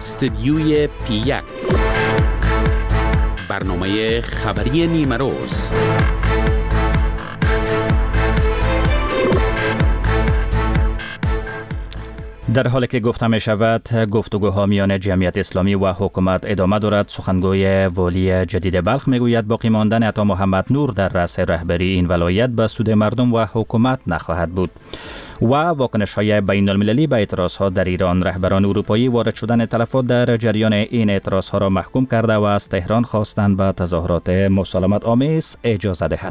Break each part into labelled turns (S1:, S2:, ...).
S1: استدیوی P1 برنامه خبری نیمه روز.
S2: در حالی که گفته می شود گفتگوها میان جمعیت اسلامی و حکومت ادامه دارد، سخنگوی والی جدید بلخ می گوید باقی ماندن عطا محمد نور در رأس رهبری این ولایت به سود مردم و حکومت نخواهد بود. و واکنش‌های بین‌المللی به اعتراضها در ایران. رهبران اروپایی وارد شدن تلفات در جریان این اعتراضها را محکوم کرده و از تهران خواستند به تظاهرات مسالمت آمیز اجازه دهد.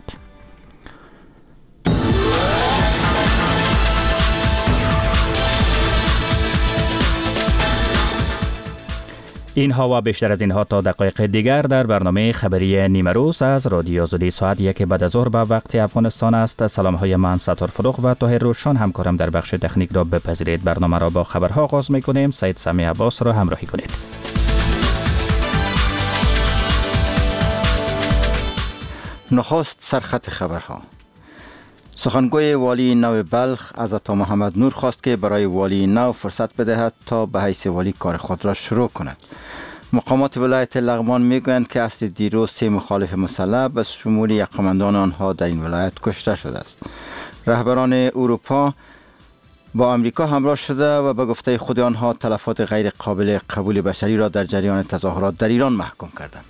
S2: اینها و بیشتر از اینها تا دقایق دیگر در برنامه خبری نیمه روز از رادیو آزادی ساعت 1 بعد از ظهر به وقت افغانستان است. سلام های من ستار فروغ و طاهر روشن همکارم در بخش تکنیک را بپذیرید. برنامه را با خبرها آغاز می‌کنیم. سید سمی عباس را همراهی کنید.
S3: نخست سرخط خبرها. سخنگوی والی نو بلخ از عطا محمد نور خواست که برای والی نو فرصت بدهد تا به حیث والی کار خود را شروع کند. مقامات ولایت لغمان میگویند که اصل دیروز 3 مخالف مسلح به شمول یقه‌مندان آنها در این ولایت کشته شده است. رهبران اروپا با امریکا همراه شده و به گفته خود آنها تلفات غیر قابل قبول بشری را در جریان تظاهرات در ایران محکوم کردند.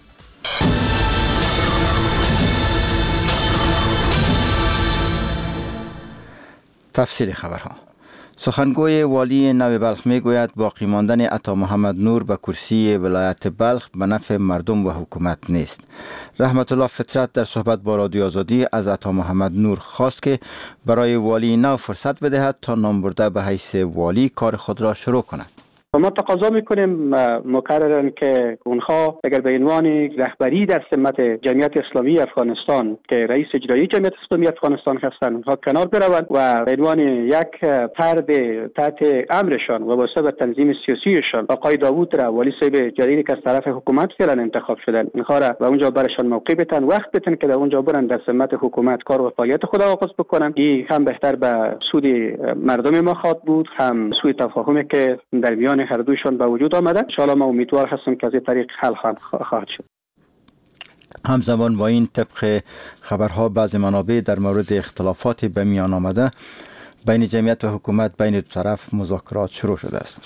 S3: تفصیل خبرها. سخنگوی والی نو بلخ میگوید باقی ماندن عطا محمد نور به کرسی ولایت بلخ به نفع مردم و حکومت نیست. رحمت الله فطرت در صحبت با رادیو آزادی از عطا محمد نور خواست که برای والی نو فرصت بدهد تا نام برده به حیث والی کار خود را شروع کند.
S4: ما تقاضا میکنیم مکررن که اونها اگر به عنوان رهبری در سمت جمعیت اسلامی افغانستان که رئیس اجرایی جمعیت اسلامی افغانستان هستند اونها کنار بروند و به عنوان یک فرد تحت امرشان و واسه به تنظیم سیاسیشان آقای داوود را والی صاحب جدیدی که از طرف حکومت فعلا انتخاب شدن اینها را و اونجا برشان موقع بتن وقت بتن که در اونجا برن در سمت حکومت کار و فعالیت خود آغاز بکنن. این هم بهتر به سود مردم ما خواهد بود، هم سوء تفاهمی که در میان هر دویشان به وجود آمده. ان شاء الله ما امیدوار هستم که از این طریق حل خواهد شد.
S3: همزمان با این طبق خبرها بعض منابع در مورد اختلافات به میان آمده بین جمعیت و حکومت بین دو طرف مذاکرات شروع شده است.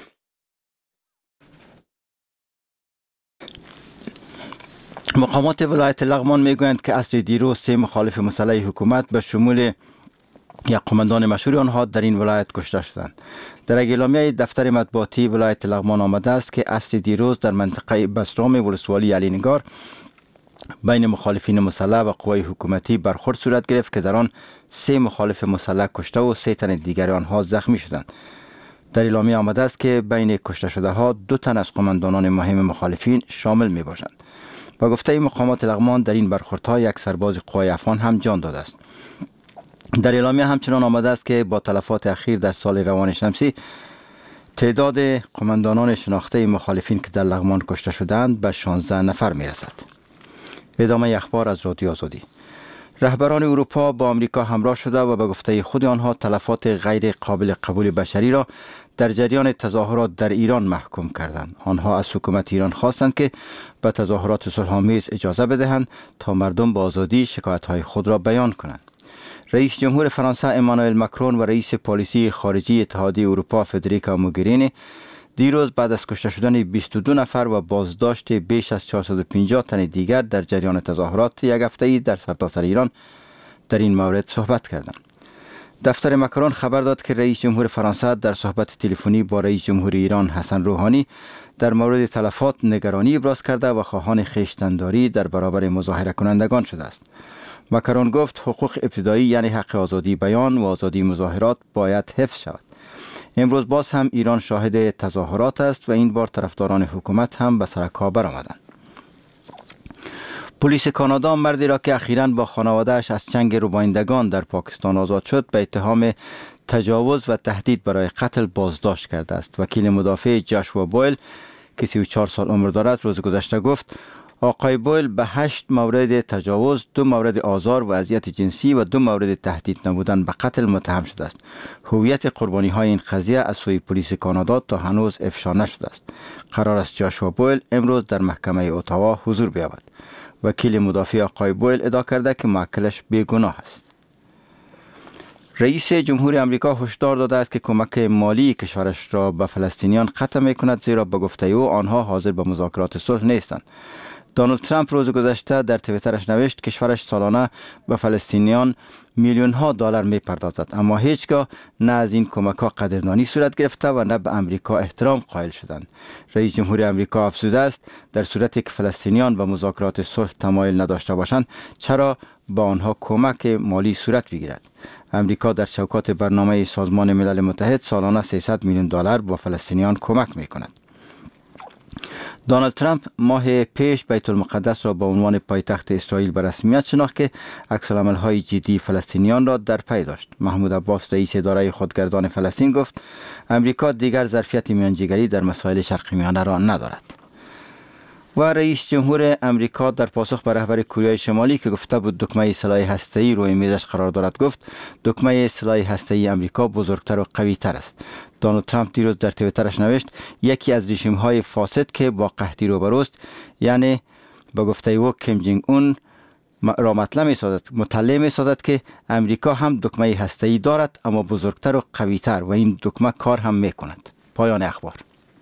S3: مقامات ولایت لغمان میگویند که اصل دیروز 3 مخالف مسلح حکومت به شمول یقه‌مندان مشهور آنها در این ولایت کشته شدند. در اعلامیه دفتر مطبوعاتی ولایت لغمان آمده است که اصل دیروز در منطقه بسرام ولسوالی علی نگار بین مخالفین مسلح و قوای حکومتی برخورد صورت گرفت که در آن 3 مخالف مسلح کشته و 3 تن دیگر آنها زخمی شدند. در اعلامیه آمده است که بین کشته شده ها 2 تن از قماندانان مهم مخالفین شامل می باشند. با گفته مقامات لغمان در این برخوردها یک سرباز قوای افغان هم جان داده است. در اعلامیه همچنان آمده است که با تلفات اخیر در سال روان شمسی تعداد قماندانان شناخته مخالفین که در لغمان کشته شدند به 16 نفر می رسد. ادامه اخبار از رادیو آزادی. رهبران اروپا با امریکا همراه شده و به گفته خود آنها تلفات غیر قابل قبول بشری را در جریان تظاهرات در ایران محکوم کردند. آنها از حکومت ایران خواستند که به تظاهرات صلح‌آمیز اجازه بدهند تا مردم با آزادی شکایت‌های خود را بیان کنند. رئیس جمهور فرانسه امانوئل ماکرون و رئیس پالیسی خارجی اتحادیه اروپا فدریکا موگرینی دیروز بعد از کشته شدن 22 نفر و بازداشت بیش از 450 تن دیگر در جریان تظاهرات یک هفته‌ای در سرتاسر ایران در این مورد صحبت کردند. دفتر ماکرون خبر داد که رئیس جمهور فرانسه در صحبت تلفنی با رئیس جمهور ایران حسن روحانی در مورد تلفات نگرانی ابراز کرده و خواهان خویشتن‌داری در برابر مظاهره کنندگان شده است. ماکرون گفت حقوق ابتدایی یعنی حق آزادی بیان و آزادی مظاهرات باید حفظ شود. امروز باز هم ایران شاهد تظاهرات است و این بار طرفداران حکومت هم به سر کار برآمدند. پلیس کانادا مردی را که اخیراً با خانواده‌اش از چنگ روبایندگان در پاکستان آزاد شد به اتهام تجاوز و تهدید برای قتل بازداشت کرده است. وکیل مدافع جاشوا بویل که 34 سال عمر دارد روز گذشته گفت آقای بویل به 8 مورد تجاوز، 2 مورد آزار و اذیت جنسی و 2 مورد تهدید نمودن به قتل متهم شده است. هویت قربانی های این قضیه از سوی پلیس کانادا تا هنوز افشا نشده است. قرار است جاشوا بویل امروز در محکمه اتاوا حضور بیابد. وکیل مدافع آقای بویل ادعا کرده که موکلش بیگناه است. رئیس جمهور امریکا هشدار داده است که کمک مالی کشورش را به فلسطینیان قطع می‌کند، زیرا به گفته او آنها حاضر به مذاکرات صلح نیستند. دونالد ترامپ روز گذشته در توییترش نوشت کشورش سالانه به فلسطینیان میلیون ها دلار می‌پردازد، اما هیچگاه نه از این کمک‌ها قدردانی صورت گرفته و نه به امریکا احترام قائل شدند. رئیس جمهور امریکا افزوده است در صورتی که فلسطینیان به مذاکرات صلح تمایل نداشته باشند چرا به آنها کمک مالی صورت بگیرد. امریکا در چوکات برنامه سازمان ملل متحد سالانه 300 میلیون دلار به فلسطینیان کمک می‌کند. دونالد ترامپ ماه پیش بیت المقدس را به عنوان پایتخت اسرائیل به رسمیت شناخت که عکس‌العمل‌های جدی فلسطینیان را در پی داشت. محمود عباس رئیس اداره خودگردان فلسطین گفت امریکا دیگر ظرفیت میانجیگری در مسائل شرق میانه را ندارد. و رئیس جمهور امریکا در پاسخ به رهبر کره شمالی که گفته بود دکمه سلاح هسته‌ای روی میزش قرار دارد گفت دکمه سلاح هسته‌ای امریکا بزرگتر و قوی‌تر است. دونالد ترامپ دیروز در توییترش نوشت یکی از رژیم‌های فاسد که با قحطی روبروست، یعنی به گفته او کیم جونگ اون را مطلع می‌سازد که امریکا هم دکمه هسته‌ای دارد اما بزرگتر و قوی‌تر و این دکمه کار هم می‌کند. پایان اخبار.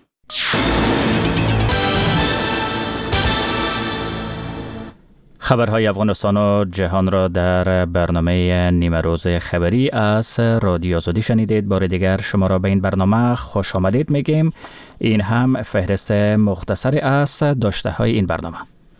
S2: خبرهای افغانستان و جهان را در برنامه نیمه روز خبری از رادیو آزادی شنیدید. بار دیگر شما را به این برنامه خوش آمدید میگیم. این هم فهرست مختصری از داشته های این برنامه.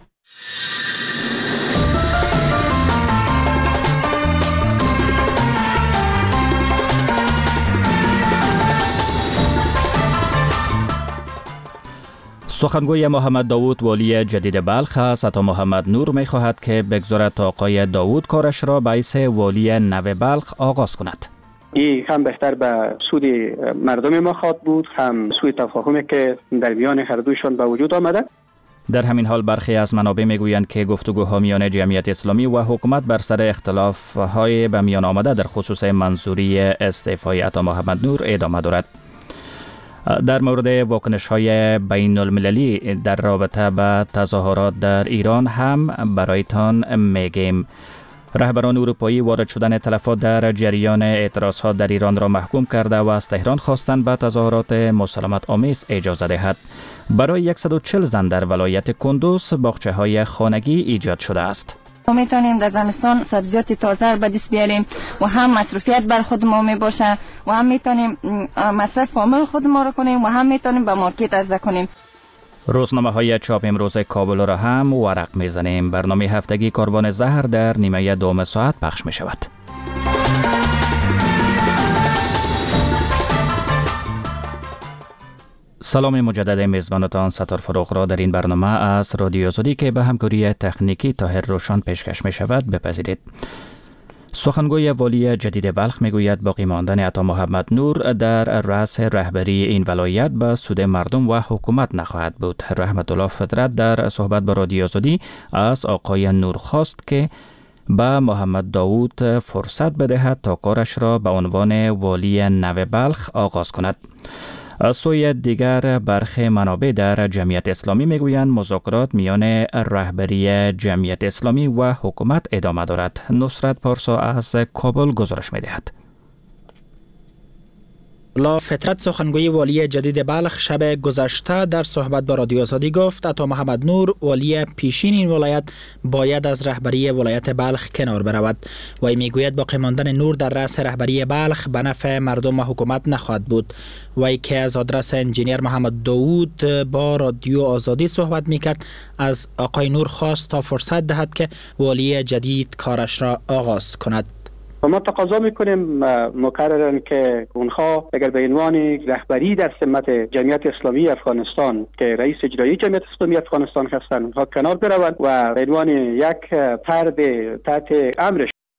S2: سخنگوی محمد داوود والی جدید بلخ است. عطا محمد نور می خواهد که بگذارد تا آقای داوود کارش را به حیث والی نو بلخ آغاز کند.
S4: این هم بهتر به سود مردم ما خواهد بود، هم سوی تفاهمی که در میان هر دوشان به وجود آمده.
S2: در همین حال برخی از منابع میگویند که گفتگوها میان جمعیت اسلامی و حکومت بر سر اختلاف‌های به میان آمده در خصوص منظوری استعفای عطا محمد نور ادامه دارد. در مورد واکنش‌های بین المللی در رابطه با تظاهرات در ایران هم برایتان میگیم. رهبران اروپایی وارد شدن تلفات در جریان اعتراضات در ایران را محکوم کرده و از تهران خواستند به تظاهرات مسالمت آمیز اجازه دهد. برای 140 زن در ولایت کندوز باغچه‌های خانگی ایجاد شده است.
S5: ما میتونیم در زمستان سبزیجات تازه به دست بیاریم و هم مصرفیت بر خود ما میباشه و هم میتونیم مصرف فامیل خود ما رو کنیم و هم میتونیم به مارکت عرضه کنیم.
S2: روزنامه های چاپ امروز کابل را هم ورق میزنیم. برنامه هفتگی کاروان زهر در نیمه دوم ساعت پخش می شود. سلام مجدد میزبانتان ستار فروغ را در این برنامه از رادیو آزادی که به همکاری تکنیکی طاهر روشن پیشکش می شود بپذیرید. سخنگوی والی جدید بلخ میگوید باقی ماندن عطا محمد نور در رأس رهبری این ولایت به سود مردم و حکومت نخواهد بود. رحمت الله فطرت در صحبت با رادیو آزادی از آقای نور خواست که به محمد داوود فرصت بدهد تا کارش را به عنوان والی نو بلخ آغاز کند. از سوی دیگر برخی منابع در جمعیت اسلامی میگویند مذاکرات میان رهبری جمعیت اسلامی و حکومت ادامه دارد. نصرت پارسا از کابل گزارش میدهد.
S6: الله فطرت سخنگوی والی جدید بلخ شب گذشته در صحبت با رادیو آزادی گفت عطا محمد نور والی پیشین این ولایت باید از رهبری ولایت بلخ کنار برود و میگوید باقی ماندن نور در رأس رهبری بلخ به نفع مردم و حکومت نخواهد بود. وی که از آدرس انجینیر محمد داوود با رادیو آزادی صحبت میکرد از آقای نور خواست تا فرصت دهد که والی جدید کارش را آغاز کند.
S4: و ما تقاضا میکنیم مکررن که اونها اگر به عنوان رهبری در سمت جمعیت اسلامی افغانستان که رئیس اجرایی جمعیت اسلامی افغانستان هستند اونها کنار بروند و به عنوان یک فرد تحت امرش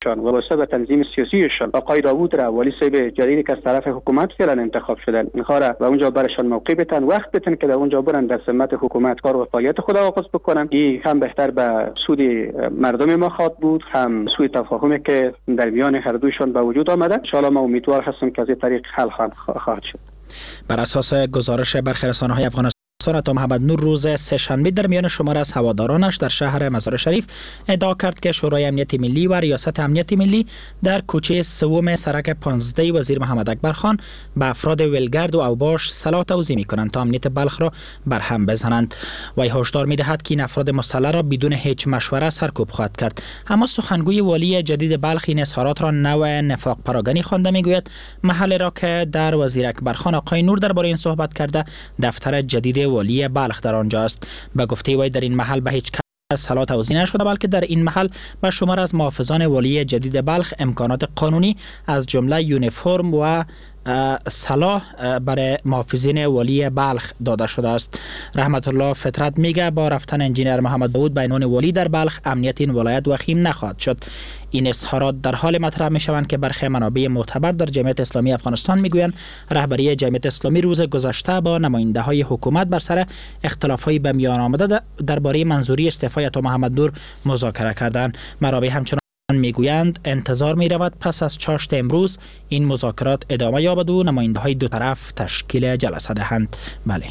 S4: وابسته به تنظیم سیاسیشان آقای داوود را ولی صاحب جدیدی که از طرف حکومت فعلا انتخاب شدن اینها را و اونجا برشان موقع بتن وقت بتن که در اونجا برن در سمت حکومت کار و فعالیت خود آغاز بکنن. این هم بهتر به سود مردم ما خواهد بود، هم سوی تفاهمی که در میان هر دویشان به وجود آمده. ان شاء الله ما امیدوار هستیم که از این طریق حل خواهد شد.
S6: بر اساس گزارش برخی رسانه‌های افغانستان، عطا محمد نور روز سه‌شنبه در میان شمار از هوادارانش در شهر مزار شریف ادعا کرد که شورای امنیت ملی و ریاست امنیت ملی در کوچه سوم سرک 15 وزیر محمد اکبر خان به افراد ولگرد و اوباش سلاح توزیع می‌کنند تا امنیت بلخ را برهم بزنند. وی هشدار می‌دهد که این افراد مسلح را بدون هیچ مشوره سرکوب خواهد کرد. اما سخنگوی والی جدید بلخ این اظهارات را نوع نفاق پراگنی خوانده می‌گوید محل را که در وزیر اکبر خان آقای نور درباره این صحبت کرده دفتر جدید والی بلخ در آنجا است. به گفته وی در این محل به هیچ کس سلاح توزیع نشده، بلکه در این محل به شمار از محافظان والی جدید بلخ امکانات قانونی از جمله یونیفرم و سلاح برای محافظین والی بلخ داده شده است. رحمت الله فطرت میگه با رفتن انجینیر محمد داوود به عنوان والی در بلخ امنیت این ولایت وخیم نخواهد شد. این اظهارات در حال مطرح می شوند که برخی منابع معتبر در جمعیت اسلامی افغانستان میگویند رهبری جمعیت اسلامی روز گذشته با نماینده های حکومت بر سر اختلاف های به میان آمده درباره منظوری استعفای عطا محمد نور مذاکره کردند. منابع همچنان میگویند انتظار می رود پس از چاشت امروز این مذاکرات ادامه یابد و نماینده های دو طرف تشکیل جلسه دهند. بله.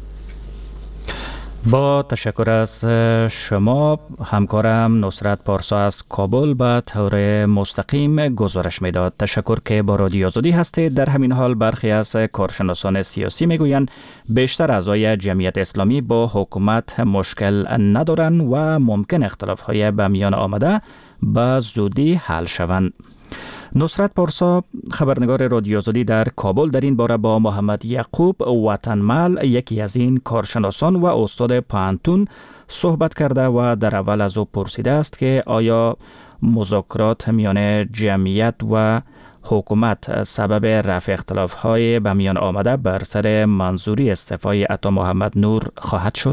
S2: با تشکر از شما. همکارم نصرت پارسا از کابل به طور مستقیم گزارش میداد. تشکر که با رادیو آزادی هستید. در همین حال برخی از کارشناسان سیاسی میگویند بیشتر اعضای جمعیت اسلامی با حکومت مشکل ندارند و ممکن اختلاف‌های به میان آمده به زودی حل شوند. نصرت پارسا خبرنگار رادیو آزادی در کابل در این باره با محمد یعقوب وطنمل یکی از این کارشناسان و استاد پانتون صحبت کرده و در اول از او پرسیده است که آیا مذاکرات میان جمعیت و حکومت سبب رفع اختلاف‌های به میان آمده بر سر منظوری استعفای عطا محمد نور خواهد شد؟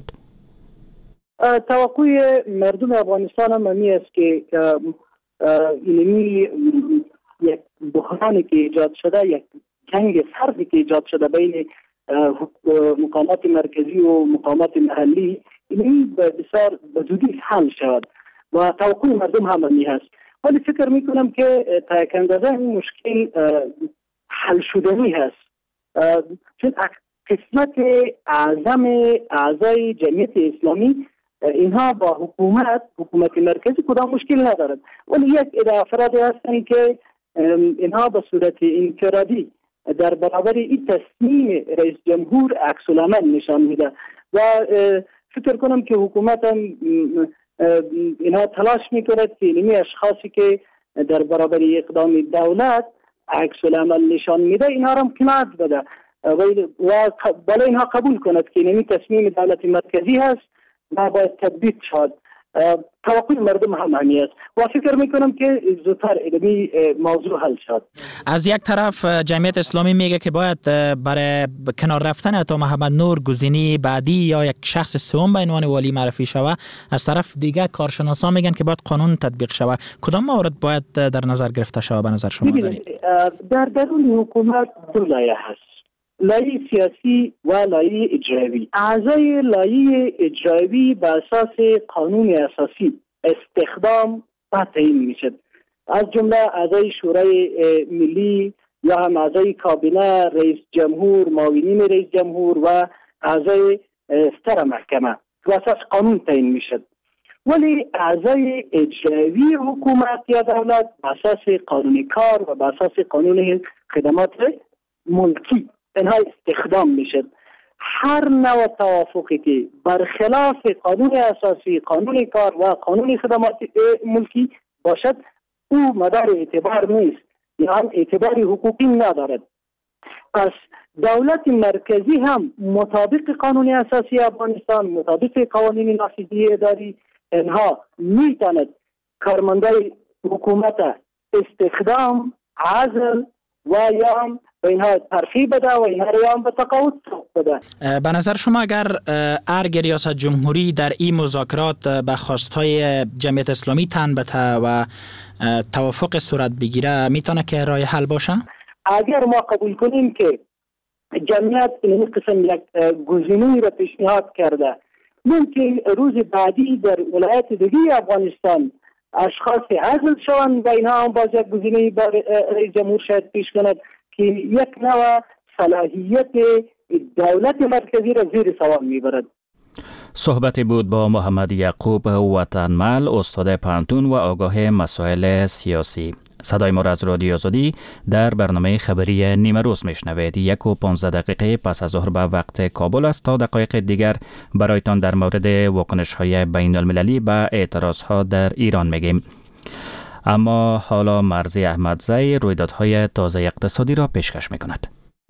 S7: توقع مردم افغانستان هم همی است که اینمی یک بحرانی که ایجاد شده، یک جنگ سردی که ایجاد شده بین مقامات مرکزی و مقامات محلی، اینمی بسیار بزودی حل شود و توقع مردم هم همی هست. ولی فکر میکنم که تا یک اندازه این مشکل حل شدنی هست، چون قسمت اعضای جمعیت اسلامی اینها با حکومت مرکزی کدام مشکل ندارد، ولی یک عده افرادی هستند که اینها به صورت انفرادی در برابر این تصمیم رئیس جمهور عکس العمل نشان میده و فکر کنم که حکومت هم اینها تلاش میکند که اینمی اشخاصی که در برابر اقدام دولت عکس العمل نشان میده اینها را قناعت بده و بالا اینها قبول کند که اینمی تصمیم دولت مرکزی هست و باید تطبیق شد. توقع مردم هم همی است و فکر میکنم که زودتر علمی موضوع حل شد.
S6: از یک طرف جمعیت اسلامی میگه که باید برای کنار رفتن عطا محمد نور گزینه بعدی یا یک شخص سوم به عنوان والی معرفی شود، از طرف دیگه کارشناسان میگن که باید قانون تطبیق شود. کدام موارد باید در نظر گرفته شود به نظر شما دارید؟
S7: در درون حکومت دو لایه هست، لایه سیاسی و لایه اجرایی. اعضای لایه اجرایی به اساس قانون اساسی استخدام و تعیین میشد، از جمله اعضای شورای ملی یا هم اعضای کابینه، رئیس جمهور، معاونین رئیس جمهور و اعضای ستر محکمه به اساس قانون تعیین میشد. ولی اعضای اجرایی حکومت یا دولت به اساس قانون کار و به اساس قانون خدمات ملکی اینها استخدام میشد. هر نوع توافقی که برخلاف قانون اساسی، قانون کار و قانون خدمات ملکی باشد او مدار اعتبار نیست یا هم اعتباری حقوقی ندارد. پس دولت مرکزی هم مطابق قانون اساسی افغانستان، مطابق قوانین نافذی اداری، اینها میتواند کارمندای حکومت استخدام، عزل و یا هم به اینها ترفیع بده و اینها رو هم به تقاعد بده.
S6: به نظر شما اگر ارگ ریاست جمهوری در این مذاکرات به خواستهای جمعیت اسلامی تن بده و توافق صورت بگیره میتونه که راه حل باشه؟
S7: اگر ما قبول کنیم که جمعیت این قسم یک گزینه‌ای را پیشنهاد کرده، ممکن روز بعدی در ولایت دیگه افغانستان اشخاص عزل شوند و اینها هم باز یک گزینه‌ای بر رئیس جمهور شاید پیش کند که یک نوع صلاحیت دولت مرکزی را زیر سوال میبرد.
S2: صحبتی بود با محمد یعقوب وطنمل، استاد پانتون و آگاه مسائل سیاسی. صدای ما را از رادیو آزادی در برنامه خبری نیمه روز میشنوید. 1:15 پس از ظهر به وقت کابل است. تا دقایق دیگر برایتان در مورد واکنش‌های بین المللی به اعتراض‌ها در ایران میگیم. اما حالا مرزی احمدزی رویدادهای تازه اقتصادی را پیشکش میکند.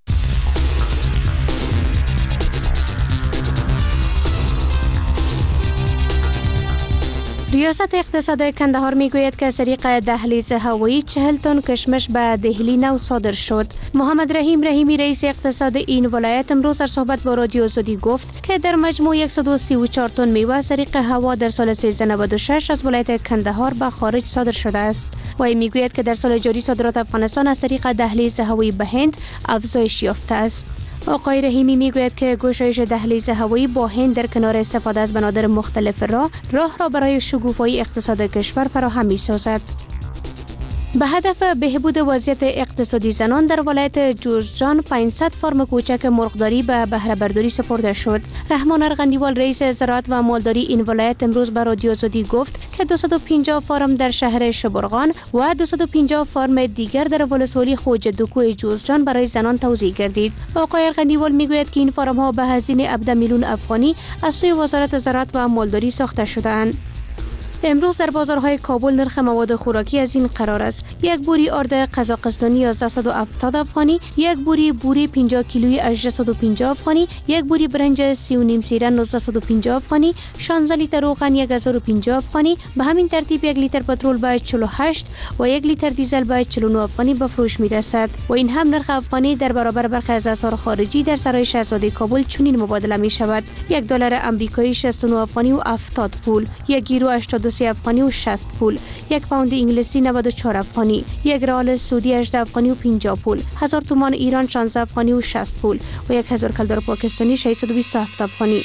S8: ریاست اقتصاد کندهار میگوید که از طریق دهلیز هوایی 40 تن کشمش به دهلی نو صادر شد. محمد رحیم رحیمی رئیس اقتصاد این ولایت امروز در صحبت با رادیو آزادی گفت که در مجموع 134 تن میوه از طریق هوا در سال 1396 از ولایت کندهار به خارج صادر شده است. و میگوید که در سال جاری صادرات افغانستان از طریق دهلیز هوایی به هند افزایش یافته است. آقای رحیمی میگوید که گشایش دهلیز هوایی با هند در کنار استفاده از بنادر مختلف راه را برای شکوفایی اقتصاد کشور فراهم می‌سازد. به هدف بهبود وضعیت اقتصادی زنان در ولایت جوزجان 500 فارم کوچک مرغداری به بهره برداری سپرده شد. رحمان ارغندیوال رئیس زراعت و مالداری این ولایت امروز به رادیو آزادی گفت که 250 فارم در شهر شبرغان و 250 فارم دیگر در ولسوالی خوج دکوی جوزجان برای زنان توزیع گردید. آقای ارغندیوال میگوید که این فارم ها به هزینه 17 میلیون افغانی از سوی وزارت زراعت و مالداری ساخته شده‌اند. امروز در بازارهای کابل نرخ مواد خوراکی از این قرار است: یک بوری آرد قزاقستانی 1170 افغانی، یک بوری 50 کیلویی 850 افغانی، یک بوری برنج 3.5 سیره 950 افغانی، 16 لیتر روغن 1050 افغانی، به همین ترتیب 1 لیتر پترول به 48 و 1 لیتر دیزل به 49 افغانی به فروش می رسد. و این هم نرخ افغانی در برابر برخی از اسعار خارجی در سرای شاهزاده کابل چنین مبادله می شود: یک دلار آمریکایی 69 افغانی و 70 پول، یک یورو 83 افغانی و 60 پول، یک پوند انگلیسی 94 افغانی، یک ریال سعودی 18 افغانی و 50 پول، 1000 تومان ایران 16 افغانی و 60 پول و 1000 کلدار پاکستانی 627 افغانی.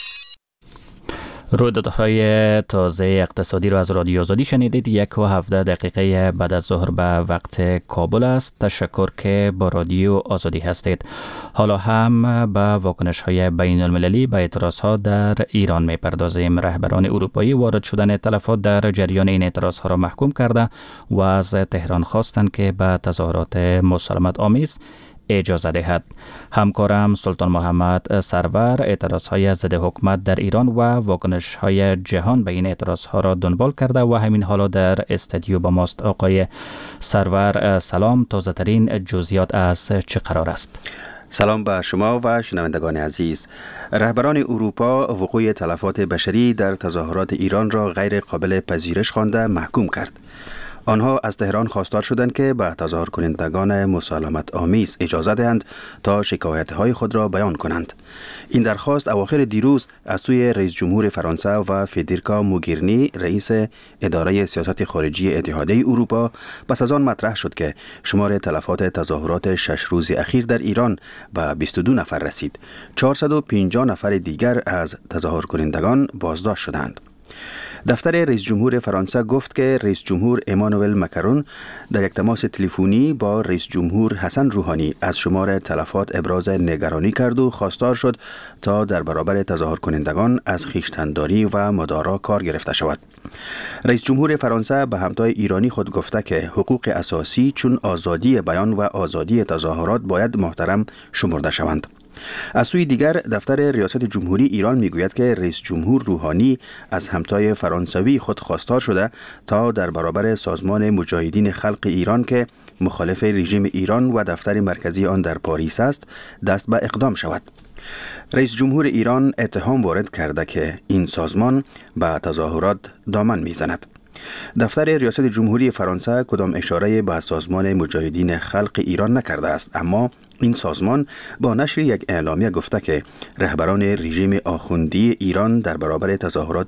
S2: رویدادهای تازه اقتصادی را از رادیو آزادی شنیدید. 1:17 بعد از ظهر به وقت کابل است. تشکر که با رادیو آزادی هستید. حالا هم به واکنش‌های بین المللی به اعتراضها در ایران می‌پردازیم. رهبران اروپایی وارد شدن تلفات در جریان این اعتراضها را محکوم کرده و از تهران خواستند که به تظاهرات مسالمت آمیز اجازه دهد. همکارم سلطان محمد سرور اعتراضهای ضد حکومت در ایران و واکنش‌های جهان به این اعتراضها را دنبال کرده و همین حالا در استودیو با ماست. آقای سرور سلام، تازه ترین جزئیات از چه قرار است؟
S9: سلام به شما و شنوندگان عزیز. رهبران اروپا وقوع تلفات بشری در تظاهرات ایران را غیر قابل پذیرش خوانده محکوم کرد. آنها از تهران خواستار شدند که به تظاهر کنندگان مسالمت آمیز اجازه دهند تا شکایت‌های خود را بیان کنند. این درخواست اواخر دیروز از سوی رئیس جمهور فرانسه و فدریکا موگرینی رئیس اداره سیاست خارجی اتحادیه اروپا پس از آن مطرح شد که شمار تلفات تظاهرات 6 روز اخیر در ایران به 22 نفر رسید. 450 نفر دیگر از تظاهر کنندگان بازداشت شدند. دفتر رئیس جمهور فرانسه گفت که رئیس جمهور امانوئل مکرون در یک تماس تلفنی با رئیس جمهور حسن روحانی از شمار تلفات ابراز نگرانی کرد و خواستار شد تا در برابر تظاهر کنندگان از خویشتن‌داری و مدارا کار گرفته شود. رئیس جمهور فرانسه به همتای ایرانی خود گفته که حقوق اساسی چون آزادی بیان و آزادی تظاهرات باید محترم شمرده شوند. از سوی دیگر دفتر ریاست جمهوری ایران میگوید که رئیس جمهور روحانی از همتای فرانسوی خود خواستار شده تا در برابر سازمان مجاهدین خلق ایران که مخالف رژیم ایران و دفتر مرکزی آن در پاریس است دست به اقدام شود. رئیس جمهور ایران اتهام وارد کرده که این سازمان به تظاهرات دامن میزند. دفتر ریاست جمهوری فرانسه کدام اشاره به سازمان مجاهدین خلق ایران نکرده است، اما این سازمان با نشر یک اعلامیه گفته که رهبران رژیم آخوندی ایران در برابر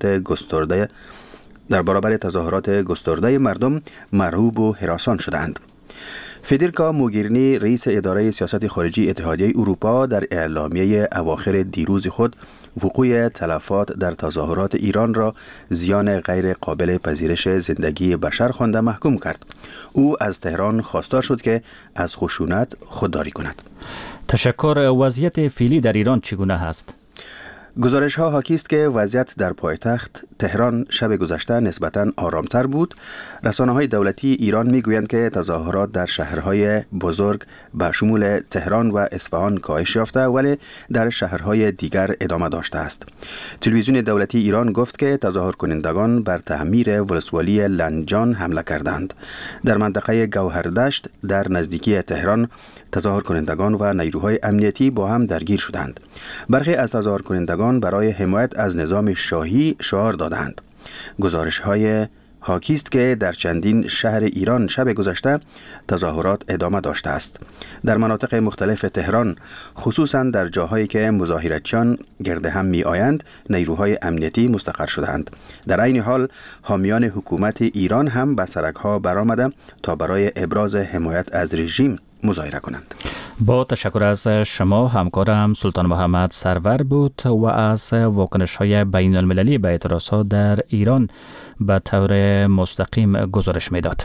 S9: تظاهرات گسترده مردم مرعوب و هراسان شدند. فدریکا موگرینی رئیس اداره سیاست خارجی اتحادیه اروپا در اعلامیه اواخر دیروز خود وقوع تلفات در تظاهرات ایران را زیان غیر قابل پذیرش زندگی بشر خوانده محکوم کرد. او از تهران خواستار شد که از خشونت خودداری کند.
S2: تشکر. وضعیت فعلی در ایران چگونه است؟
S9: گزارش ها حاکی است که وضعیت در پایتخت تهران شب گذشته نسبتاً آرامتر بود. رسانه های دولتی ایران می گویند که تظاهرات در شهرهای بزرگ به شمول تهران و اصفهان کاهش یافته، ولی در شهرهای دیگر ادامه داشته است. تلویزیون دولتی ایران گفت که تظاهر کنندگان بر تعمیر ولسوالی لنجان حمله کردند. در منطقه گوهردشت در نزدیکی تهران تظاهر کنندگان و نیروهای امنیتی با هم درگیر شدند. برخی از تظاهر کنندگان برای حمایت از نظام شاهی شعار دادند. گزارش‌های حاکی است که در چندین شهر ایران شب گذشته تظاهرات ادامه داشته است. در مناطق مختلف تهران، خصوصا در جاهایی که مظاهرتچیان گرد هم می آیند، نیروهای امنیتی مستقر شدند. در عین حال حامیان حکومت ایران هم به سرک‌ها برآمده تا برای ابراز حمایت از رژیم مظاهره کنند.
S2: با تشکر از شما. همکارم سلطان محمد سرور بود و از واکنش‌های بین المللی به اعتراضات در ایران به طور مستقیم گزارش می‌داد.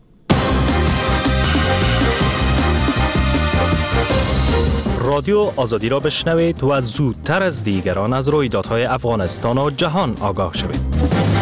S10: رادیو آزادی را بشنوید و زودتر از دیگران از رویدادهای افغانستان و جهان آگاه شوید.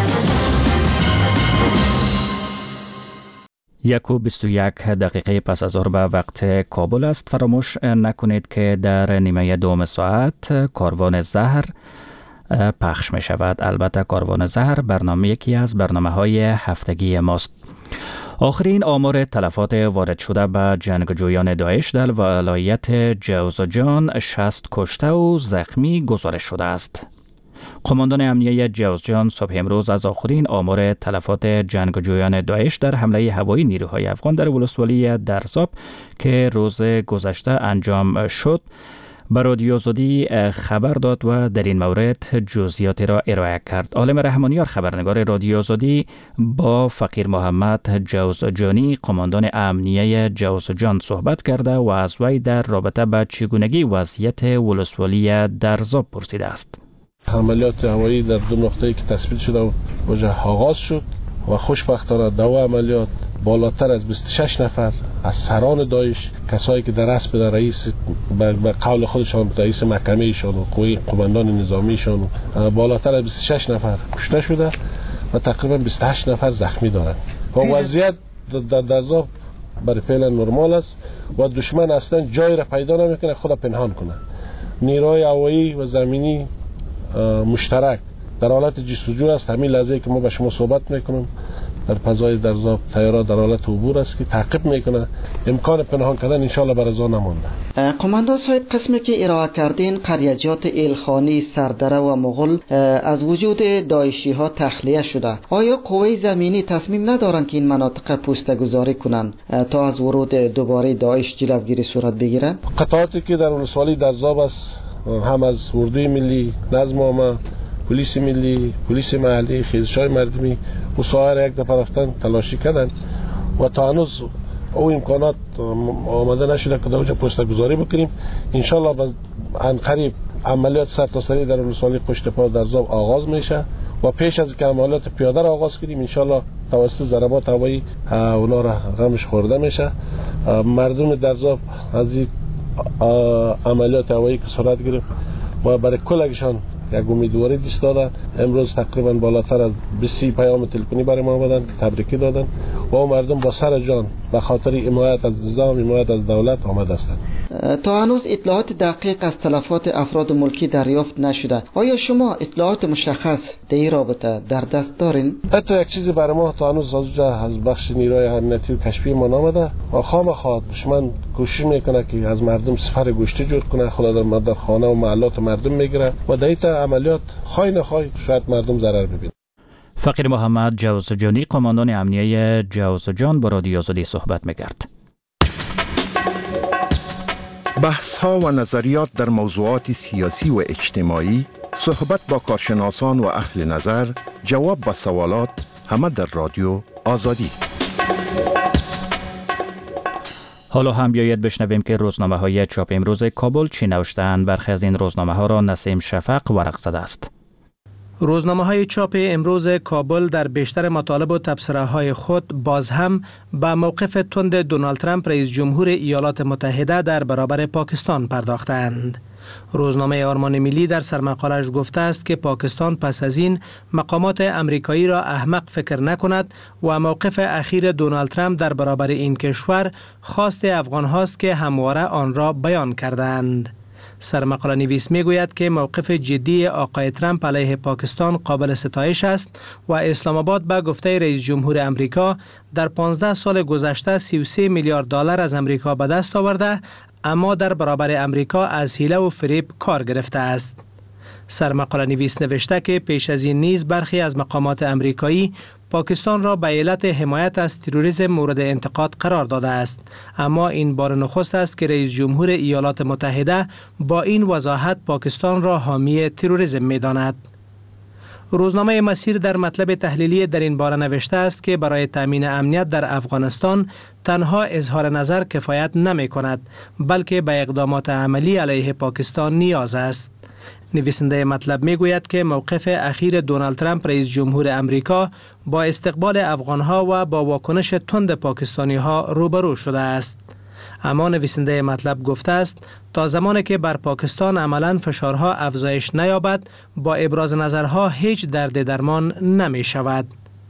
S2: 1:21 پس از ظهر به وقت کابل است. فراموش نکنید که در نیمه دوم ساعت کاروان زهر پخش می شود. البته کاروان زهر یکی از برنامه‌های هفتگی ماست. آخرین آمار تلفات وارد شده به جنگجویان داعش در ولایت جوزجان 60 کشته و زخمی گزارش شده است. قماندان امنیه جوزجان صبح امروز از آخرین آمار تلفات جنگجویان داعش در حمله هوایی نیروهای افغان در ولسوالی درزاب که روز گذشته انجام شد به رادیو آزادی خبر داد و در این مورد جزئیات را ارائه کرد. عالم رحمانیار خبرنگار رادیو آزادی با فقیر محمد جوزجانی قماندان امنیه جوزجان صحبت کرده و از وی در رابطه با چگونگی وضعیت ولسوالی درزاب پرسیده است.
S11: عملیات هوایی در دو نقطه‌ای که تثبیت شده و آغاز شد و خوشبختانه دو عملیات بالاتر از 26 نفر از سران داعش، کسایی که در اسب در رئیس به قول خودشان رئیس محکمه ایشان و قماندان نظامیشان بالاتر از 26 نفر کشته شده و تقریبا 28 نفر زخمی دارند و وضعیت در درزاب برای فعلا نرمال است و دشمن اصلا جایی را پیدا نمیکنه خود پنهان کنه. نیروهای هوایی و زمینی مشترک در حالت جستجو است. همین لحظه که ما با شما صحبت میکنم در فضای درزاب تیارات در حالت عبور است که تعقیب میکنه. امکان پنهان کردن انشالله بر از آن نمانده.
S12: قماندان صاحب، قسمی که ارائه کردین قریجات ایلخانی، سردره و مغل از وجود داعشی ها تخلیه شده. آیا قوه زمینی تصمیم ندارن که این مناطق پوسته گذاری کنن تا از ورود دوباره داعش جلوگیری صورت بگیرن؟
S11: قطعاتی که در ولسوالی درزاب است هم از اردوی ملی، نظم عامه، پلیس ملی، پلیس محلی، خیزش‌های مردمی و سایر یک دفعه رفتن تلاشی کردن و تا هنوز او امکانات آماده نشده که در اونجا پوسته گذاری بکنیم. انشالله عن قریب عملیات سرتاسری در ولسوالی پشت پا درزاب آغاز میشه و پیش از که عملیات پیاده را آغاز کنیم انشالله توسط ضربات هوایی اونا را غمش خورده میشه. مردم درزاب از این عملیات هوایی که صورت گرفت و برای کلشان یک امیدواری داشتن. امروز تقریبا بالاتر از 20 پیام تلفنی برای ما آمدن که تبریکی دادن و مردم با سر جان به خاطر حمایت از نظام، حمایت از دولت آمده هستند.
S12: تا هنوز اطلاعات دقیق از تلفات افراد ملکی دریافت نشده. آیا شما اطلاعات مشخص در این رابطه در دست دارین؟
S11: حتی یک چیزی برای ما تا هنوز از بخش نیروی امنیتی و کشفی ما نامده و خامخواد دشمن کوشش میکنه که از مردم سفر گشته جور کنه، خود در خانه و محلات مردم میگیره و در این عملیات خواهی نخواهی شاید مردم ضرر ببینه.
S2: فقیر محمد جوزجانی قماندان امنیه جوزجان با رادیو آزادی صحبت می‌کرد.
S13: بحث‌ها و نظریات در موضوعات سیاسی و اجتماعی، صحبت با کارشناسان و اهل نظر، جواب به سوالات، همه در رادیو آزادی.
S2: حالا هم بیاید بشنویم که روزنامه‌های چاپ امروز کابل چی نوشته‌اند. برخی از این روزنامه‌ها را نسیم شفق ورق زده است.
S6: روزنامه‌های چاپ امروز کابل در بیشتر مطالب و تبصره‌های خود باز هم به موقف تند دونالد ترامپ رئیس جمهور ایالات متحده در برابر پاکستان پرداختند. روزنامه آرمان ملی در سرمقاله‌اش گفته است که پاکستان پس از این مقامات امریکایی را احمق فکر نکند و موقف اخیر دونالد ترامپ در برابر این کشور خواست افغان هاست که همواره آن را بیان کردند. سرمقاله نویس می گوید که موقف جدی آقای ترامپ علیه پاکستان قابل ستایش است و اسلام آباد به گفته رئیس جمهور امریکا در 15 سال گذشته 33 میلیارد دلار از امریکا به دست آورده، اما در برابر امریکا از حیله و فریب کار گرفته است. سرمقاله نویس نوشته که پیش از این نیز برخی از مقامات امریکایی پاکستان را به علت حمایت از تروریسم مورد انتقاد قرار داده است، اما این بار نخست است که رئیس جمهور ایالات متحده با این وضاحت پاکستان را حامی تروریسم می‌داند. روزنامه مسیر در مطلب تحلیلی در این باره نوشته است که برای تامین امنیت در افغانستان تنها اظهار نظر کفایت نمی کند، بلکه به اقدامات عملی علیه پاکستان نیاز است. نویسنده مطلب می گوید که موقف اخیر دونالد ترامپ رئیس جمهور امریکا با استقبال افغانها و با واکنش تند پاکستانی ها روبرو شده است. اما نویسنده مطلب گفته است تا زمانی که بر پاکستان عملاً فشارها افزایش نیابد با ابراز نظرها هیچ درد درمان نمی شود.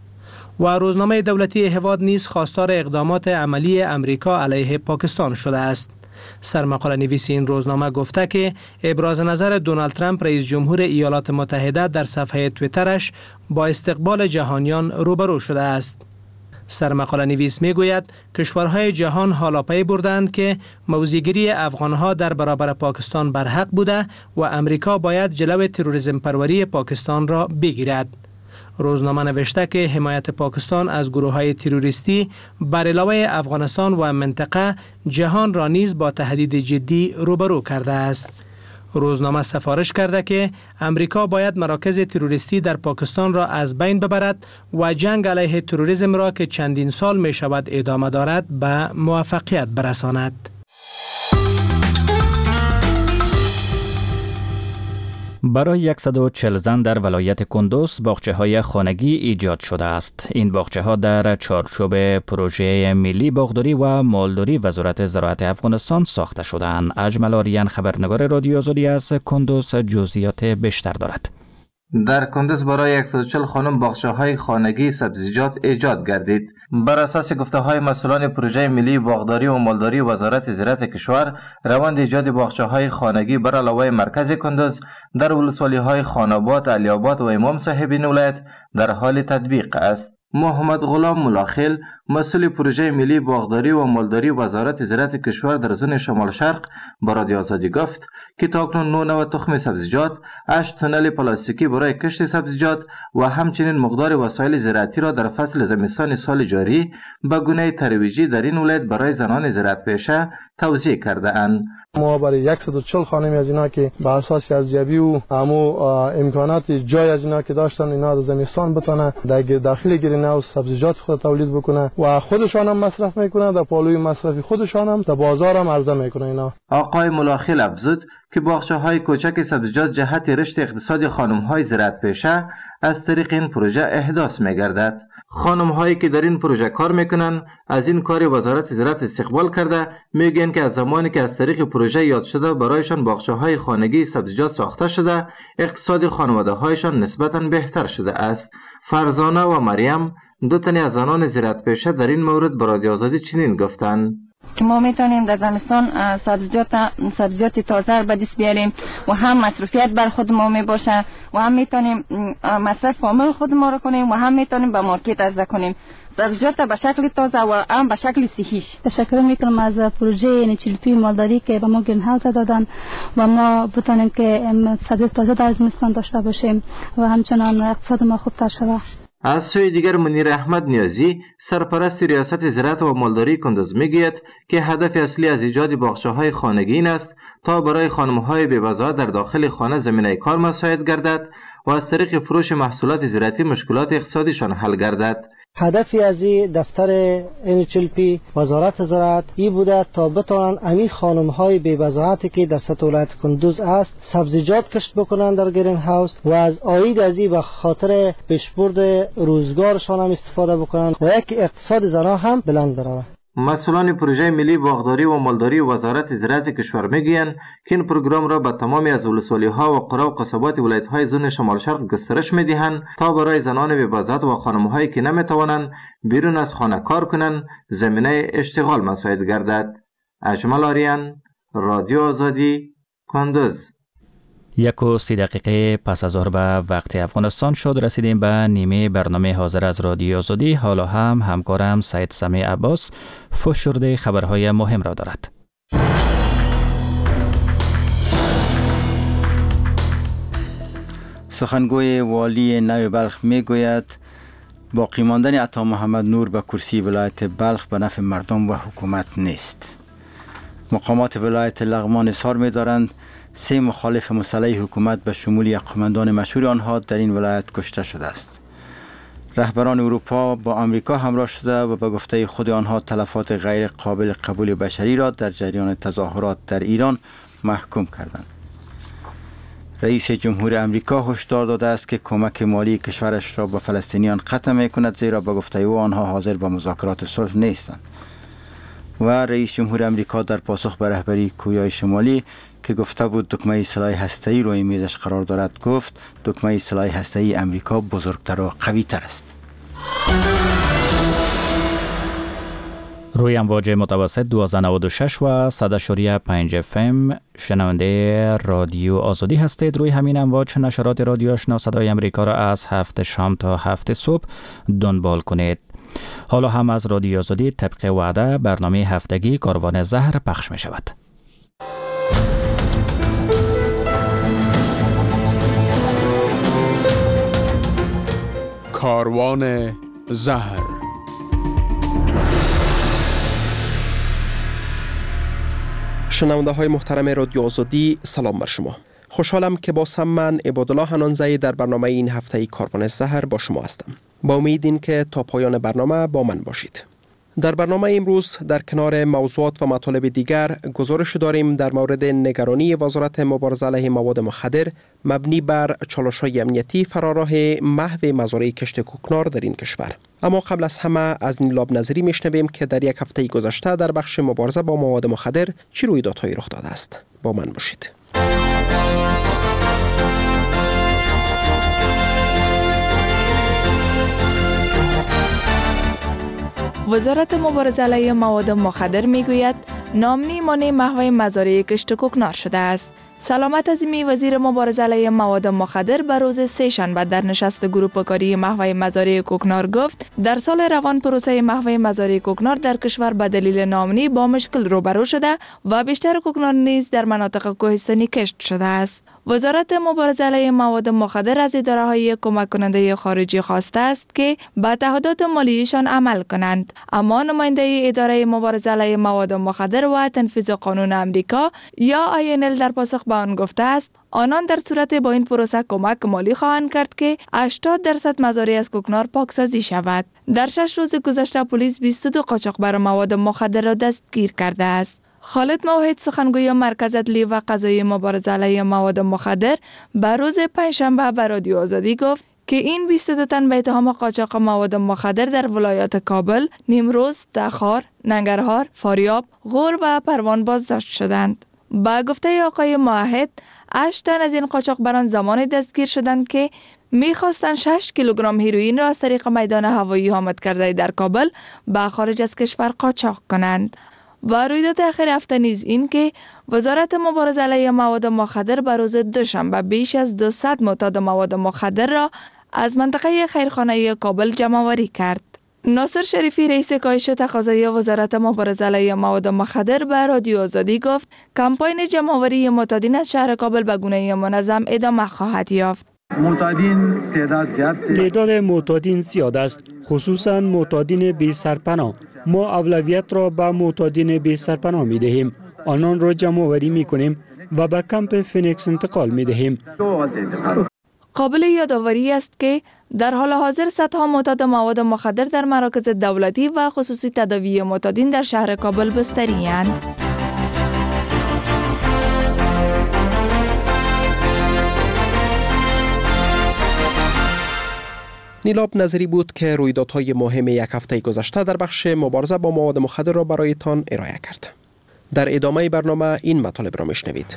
S6: و روزنامه دولتی هواد نیز خواستار اقدامات عملی امریکا علیه پاکستان شده است. سرمقاله نویس این روزنامه گفته که ابراز نظر دونالد ترامپ رئیس جمهور ایالات متحده در صفحه توییترش با استقبال جهانیان روبرو شده است. سرمقاله نویس می گوید کشورهای جهان حالا پی بردند که موضع‌گیری افغانها در برابر پاکستان برحق بوده و امریکا باید جلو تروریسم پروری پاکستان را بگیرد. روزنامه نوشته که حمایت پاکستان از گروه‌های تروریستی بر علاوه افغانستان و منطقه جهان را نیز با تهدید جدی روبرو کرده است. روزنامه سفارش کرده که امریکا باید مراکز تروریستی در پاکستان را از بین ببرد و جنگ علیه تروریسم را که چندین سال می شود ادامه دارد به موفقیت برساند.
S2: برای 140 زن در ولایت کندوز باغچه‌های خانگی ایجاد شده است. این باغچه‌ها در چارچوب پروژه ملی باغداری و مالداری وزارت زراعت افغانستان ساخته شده‌اند. اجمل آریان خبرنگار رادیو آزادی از کندوز جزئیات بیشتر دارد.
S14: در کندوز برای 140 خانم باغچه‌های خانگی سبزیجات ایجاد گردید. بر اساس گفته‌های مسئولان پروژه ملی باغداری و مالداری وزارت زراعت کشور، روند ایجاد باغچه‌های خانگی بر علاوه مرکز کندوز در ولسوالی‌های خاناباد، علی‌آباد و امام صاحبین ولایت در حال تطبیق است. محمد غلام ملاخل، مسئول پروژه ملی باغداری و مالداری وزارت زراعت کشور در زون شمال شرق با رادیو آزادی گفت که تاکنون 9 نوع تخم سبزیجات، 8 تونل پلاستیکی برای کشت سبزیجات و همچنین مقدار وسایل زراعتی را در فصل زمستان سال جاری به گونه ترویجی در این ولایت برای زنان زراعت پیشه توزیع کرده اند.
S11: ما برای 140 خانم از اینا که به اساس ارزیابی و امکانات جای از اینا که داشتن اینا در زمستان بتونه در داخل گرین هاوس سبزیجات خود تولید بکنه و خودشان هم مصرف میکنه، در پالوی مصرفی خودشان هم در بازار هم عرضه میکنه. اینا
S14: آقای ملاخل افزود که باغچه‌های کوچک سبزیجات جهت رشد اقتصادی خانم‌های زراعت پیشه از طریق این پروژه احداث می‌گردد. خانم‌هایی که در این پروژه کار می‌کنند از این کار وزارت زراعت استقبال کرده، میگن که از زمانی که از طریق پروژه یاد شده برایشان باغچه‌های خانگی سبزیجات ساخته شده، اقتصاد خانواده‌هایشان نسبتاً بهتر شده است. فرزانه و مریم، دو تن از زنان زراعت پیشه در این مورد به رادیو آزادی چنین گفتند:
S5: که ما میتونیم در زمستان سبزیجات تازه به دست بیاریم و هم مصرفیت بر خود ما میباشه و هم میتونیم مصرف فامیل خود ما رو کنیم و هم میتونیم به مارکت عرضه کنیم سبزیجات به شکل تازه و هم به شکل صحیح.
S15: تشکر میکنم از پروژه نیچلپی مالداری که به ما گرین هاوس دادن و ما بتونیم که سبزیجات تازه در زمستان داشته باشیم و همچنان اقتصاد ما خوبتر شود.
S14: از سوی دیگر منیر احمد نیازی سرپرست ریاست زراعت و مالداری کندز میگوید که هدف اصلی از ایجاد باغچه‌های خانگی این است تا برای خانم‌های بی‌وضاحت در داخل خانه زمینه کار مساعد گردد و از طریق فروش محصولات زراعتی مشکلات اقتصادیشان حل گردد.
S16: هدفی از دفتر NHLP وزارت زراعت ای بوده تا بتوانند امی خانم‌های بی‌وضاحتی که در سطح ولایت کندوز است سبزیجات کشت بکنند در گرین هاوس و از عاید از این به خاطر پیشبرد روزگارشان هم استفاده بکنند و یک اقتصاد زنان هم بلند برود.
S14: مسئولان پروژه ملی باغداری و مالداری وزارت زراعت کشور میگویند که این پروگرام را به تمامی از ولسوالی‌ها و قرا و قصبات ولایت‌های زون شمال شرق گسترش می‌دهند تا برای زنان بی‌وضاحت و خانم‌هایی که نمی‌توانند بیرون از خانه کار کنند زمینه اشتغال مساعد گردد. اجمل آریان، رادیو آزادی، کندوز.
S2: 1:30 دقیقه پس از ظهر به وقت افغانستان شد. رسیدیم به نیمه برنامه حاضر از رادیو آزادی. حالا هم همکارم سید سمیع عباس فشرده خبرهای مهم را دارد.
S3: سخنگوی والی نو بلخ می گوید باقی ماندن عطا محمد نور به کرسی ولایت بلخ به نفع مردم و حکومت نیست. مقامات ولایت لغمان اظهار می دارند 3 مخالف مسلح حکومت به شمول یک قماندان مشهور آنها در این ولایت کشته شده است. رهبران اروپا با آمریکا همراه شده و به گفته خود آنها تلفات غیر قابل قبول بشری را در جریان تظاهرات در ایران محکوم کردند. رئیس جمهور آمریکا هشدار داده است که کمک مالی کشورش را به فلسطینیان قطع می‌کند، زیرا به گفته او آنها حاضر به مذاکرات صلح نیستند. و رئیس جمهور آمریکا در پاسخ به رهبری کره شمالی که گفته بود دکمه سلاح هسته‌ای روی میزش قرار دارد گفت دکمه سلاح هسته‌ای آمریکا بزرگتر و قوی‌تر است.
S2: روی امواج متوسط 1296 و 100.5 FM شنونده رادیو آزادی هستید. روی همین امواج نشرات رادیو آشنا صدای امریکا را از 7 شام تا 7 صبح دنبال کنید. حالا هم از رادیو آزادی طبق وعده برنامه هفتگی کاروان زهر پخش می شود.
S17: کاروان زهر. شنونده های محترم رادیو آزادی، سلام بر شما. خوشحالم که با من عبادالله حنانزی در برنامه این هفته کاروان زهر با شما هستم. با امید این که تا پایان برنامه با من باشید. در برنامه امروز در کنار موضوعات و مطالب دیگر گزارش داریم در مورد نگرانی وزارت مبارزه علیه مواد مخدر مبنی بر چالش‌های امنیتی فراراه محو مزارع کشت کوکنار در این کشور. اما قبل از همه از نیلاب نظری میشنویم که در یک هفته گذشته در بخش مبارزه با مواد مخدر چه رویدادهایی رخ داده است. با من باشید.
S18: وزارت مبارزه علیه مواد مخدر میگوید نام مانع محو مزارع کشت کوکنار شده است. سلامت عظیمی وزیر مبارزه علیه مواد مخدر به روز سه شنبه در نشست گروپ کاری محو مزارع کوکنار گفت در سال روان پروسه محو مزارع کوکنار در کشور به دلیل نامنی با مشکل روبرو شده و بیشتر کوکنار نیز در مناطق کوهستانی کشت شده است. وزارت مبارزه علیه مواد مخدر از اداره‌های کمک کننده خارجی خواسته است که به تعهدات مالیشان عمل کنند، اما نماینده اداره مبارزه علیه مواد مخدر و تنفیذ قانون آمریکا یا INL در پاسخ به آن گفته است آنان در صورت با این پروسه کمک مالی خواهند کرد که 80% مزارع از کوکنار پاکسازی شود. در 6 روز گذشته پلیس 22 قاچاقبر مواد مخدر را دستگیر کرده است. خالد موحد سخنگوی مرکز عدلی و قضایی مبارزه علیه مواد مخدر به روز پنجشنبه به رادیو آزادی گفت که این 22 تن به اتهام قاچاق مواد مخدر در ولایات کابل، نیمروز، تخار، ننگرهار، فاریاب، غور و پروان بازداشت شدند. با گفته آقای موحد 8 تن از این قاچاقبران زمان دستگیر شدند که می‌خواستند 6 کیلوگرم هیروئین را از طریق میدان هوایی حامد کرزی در کابل به خارج از کشور قاچاق کنند. و رویداد اخیر هفته نیز این که وزارت مبارزه علیه مواد مخدر به روز دوشنبه بیش از 200 معتاد مواد مخدر را از منطقه خیرخانه کابل جمع‌آوری کرد. ناصر شریفی رئیس کاهش تقاضای وزارت مبارزه علیه مواد مخدر به رادیو آزادی گفت کمپاین جمع‌آوری معتادین از شهر کابل به گونه منظم ادامه خواهد یافت.
S19: معتادین تعداد معتادین زیاد است، خصوصا معتادین بی سرپناه. ما اولویت را به معتادین بی سرپناه می دهیم. آنان را جمع آوری می کنیم و به کمپ فینیکس انتقال می دهیم.
S18: قابل یادآوری است که در حال حاضر صدها معتاد مواد مخدر در مراکز دولتی و خصوصی تداوی معتادین در شهر کابل بستری اند.
S17: نیلاب نظری بود که رویدادهای مهم یک هفته گذشته در بخش مبارزه با مواد مخدر را برایتان ارائه کرد. در ادامه برنامه این مطالب را میشنوید.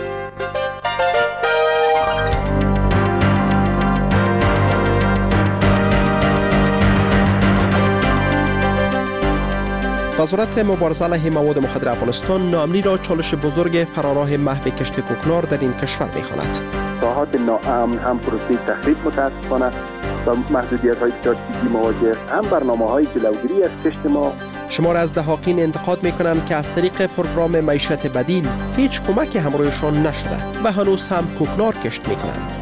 S17: وزارت مبارزه علیه مواد مخدر افغانستان ناامنی را چالش بزرگ فراراه محو کشت کوکنار در این کشور می‌خواند.
S4: ساحات ناامن هم پروسه تخریب متاسفانه و محدودیت‌های بسیار جدی مواجه، هم برنامه‌های جلوگیری از کشت ما.
S17: شما را از دهاقین انتقاد می‌کنند که از طریق پروگرام معیشت بدیل هیچ کمکی همراهشان نشده و هنوز هم کوکنار کشت می‌کنند.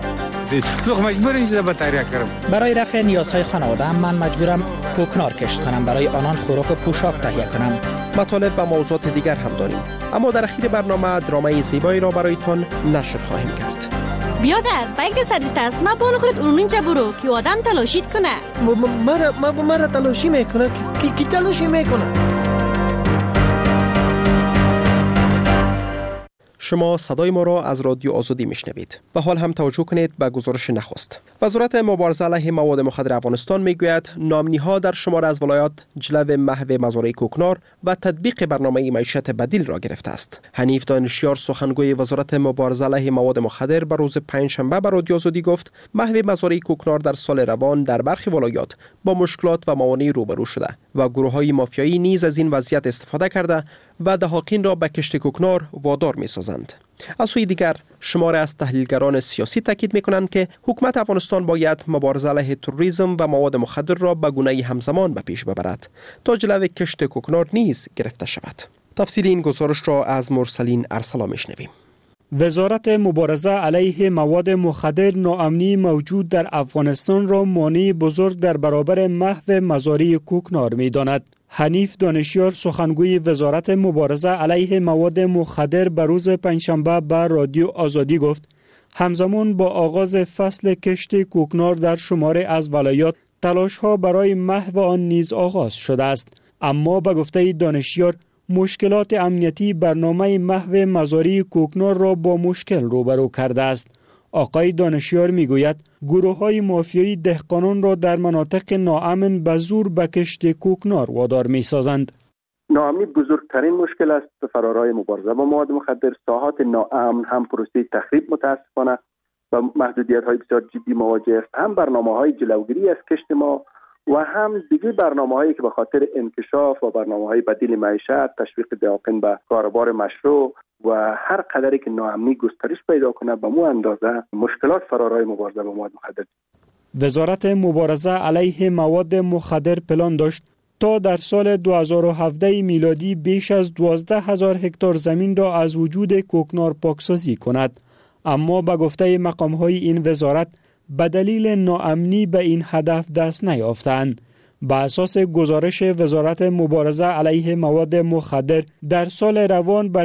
S6: برای رفع نیازهای خانواده هم من مجبورم کوکنار کشت کنم، برای آنان خوراک و پوشاک تهیه کنم.
S17: مطالب و موضوعات دیگر هم داریم، اما در اخیر برنامه درامای زیبایی را برایتان نشر خواهیم کرد.
S20: بیادر بایک سریعت است، ما بال خودت اونجا برو که آدم تلاشید کنه.
S16: مرا تلاشی میکنه؟ کی تلاشی میکنه؟
S17: شما صدای ما را از رادیو آزادی میشنوید. و حال هم توجه کنید به گزارش نخست. وزارت مبارزه علیه مواد مخدر افغانستان میگوید ناامنی‌ها در شمار از ولایات جلو محو مزارع کوکنار و تطبیق برنامه معیشت بدیل را گرفته است. حنیف دانشیار سخنگوی وزارت مبارزه علیه مواد مخدر بر روز پنجشنبه به رادیو آزادی گفت محو مزارع کوکنار در سال روان در برخی ولایات با مشکلات و موانع روبرو شده و گروه‌های مافیایی نیز از این وضعیت استفاده کرده و دهاقین را به کشت کوکنار وادار می‌سازند. از سوی دیگر شمار از تحلیلگران سیاسی تاکید می‌کنند که حکومت افغانستان باید مبارزه علیه تروریسم و مواد مخدر را به گونه‌ای همزمان به پیش ببرد تا جلوی کشت کوکنار نیز گرفته شود. تفسیر این گزارش را از مرسلین ارسلا میشنویم.
S19: وزارت مبارزه علیه مواد مخدر ناامنی موجود در افغانستان را مانع بزرگ در برابر محو مزارع کوکنار می‌داند. حنیف دانشیار سخنگوی وزارت مبارزه علیه مواد مخدر به روز پنجشنبه به رادیو آزادی گفت همزمان با آغاز فصل کشت کوکنار در شمار از ولایات تلاش‌ها برای محو آن نیز آغاز شده است، اما به گفته دانشیار مشکلات امنیتی برنامه محو مزارع کوکنار را با مشکل روبرو کرده است. آقای دانشیار میگوید گروه‌های مافیایی دهقانان را در مناطق ناامن به زور به کشت کوکنار وادار می‌سازند.
S4: ناامنی بزرگترین مشکل است به فرارهای مبارزه با مواد مخدر. ساحات ناامن هم پروسه تخریب متاسفانه و محدودیت‌های بسیار جدی مواجه است، هم برنامه‌های جلوگیری از کشت ما و هم دیگه برنامه‌هایی که به خاطر انکشاف و برنامه‌های بدیل معیشت، تشویق دهقان به کاروبار مشروع و هر قدری که ناامنی گسترش پیدا کنه به مو اندازه مشکلات فرارهای مبارزه با مواد مخدر.
S19: وزارت مبارزه علیه مواد مخدر پلان داشت تا در سال 2017 میلادی بیش از 12,000 هکتار زمین را از وجود کوکنار پاکسازی کند، اما به گفته مقام‌های این وزارت به دلیل ناامنی به این هدف دست نیافتند. با اساس گزارش وزارت مبارزه علیه مواد مخدر در سال روان بر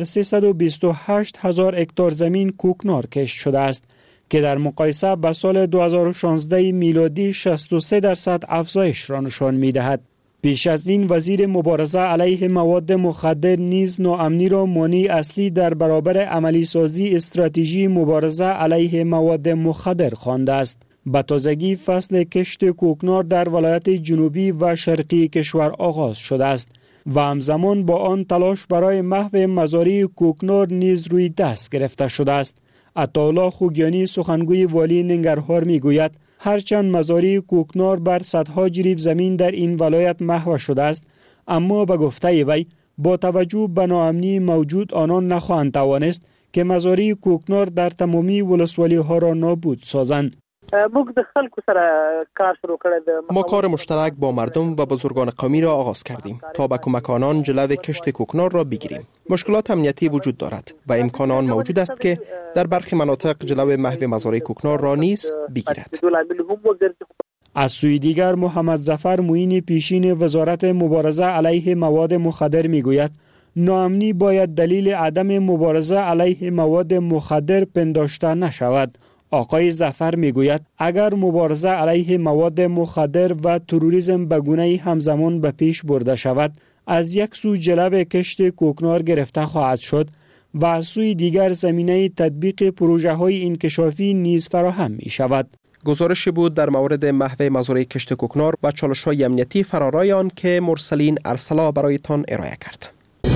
S19: 328,000 هکتار زمین کوکنار کشت شده است که در مقایسه با سال 2016 میلادی 63% افزایش را نشان می‌دهد. پیش از این وزیر مبارزه علیه مواد مخدر نیز ناامنی را مانع اصلی در برابر عملی سازی استراتژی مبارزه علیه مواد مخدر خوانده است. به تازگی فصل کشت کوکنار در ولایت جنوبی و شرقی کشور آغاز شده است و همزمان با آن تلاش برای محو مزارع کوکنار نیز روی دست گرفته شده است. عطاالله خوگیانی سخنگوی والی ننگرهار میگوید هرچند مزارع کوکنار بر صدها جریب زمین در این ولایت محو شده است، اما به گفته وی با توجه به ناامنی موجود آنان نخواهند توانست که مزارع کوکنار در تمامی ولسوالی ها را نابود سازند.
S7: موږ د خلکو سره کار شروع کړی.
S17: ما کار مشترک با مردم و بزرگان قومی را آغاز کردیم تا به کمک آنان جلو کشت کوکنار را بگیریم. مشکلات امنیتی وجود دارد و امکان آن موجود است که در برخی مناطق جلو محو مزارع کوکنار را نیز بگیرد.
S19: از سوی دیگر محمد ظفر معین پیشین وزارت مبارزه علیه مواد مخدر میگوید ناامنی باید دلیل عدم مبارزه علیه مواد مخدر پنداشته نشود. آقای ظفر میگوید اگر مبارزه علیه مواد مخدر و تروریسم به گونه‌ای همزمان به پیش برده شود، از یک سو جلب کشت کوکنار گرفته خواهد شد و از سوی دیگر زمینه تطبیق پروژه های انکشافی نیز فراهم می شود.
S17: گزارشی بود در مورد محو مزارع کشت کوکنار و چالش‌های امنیتی فرارای آن که مرسلین ارسلا برایتان ارائه کرد.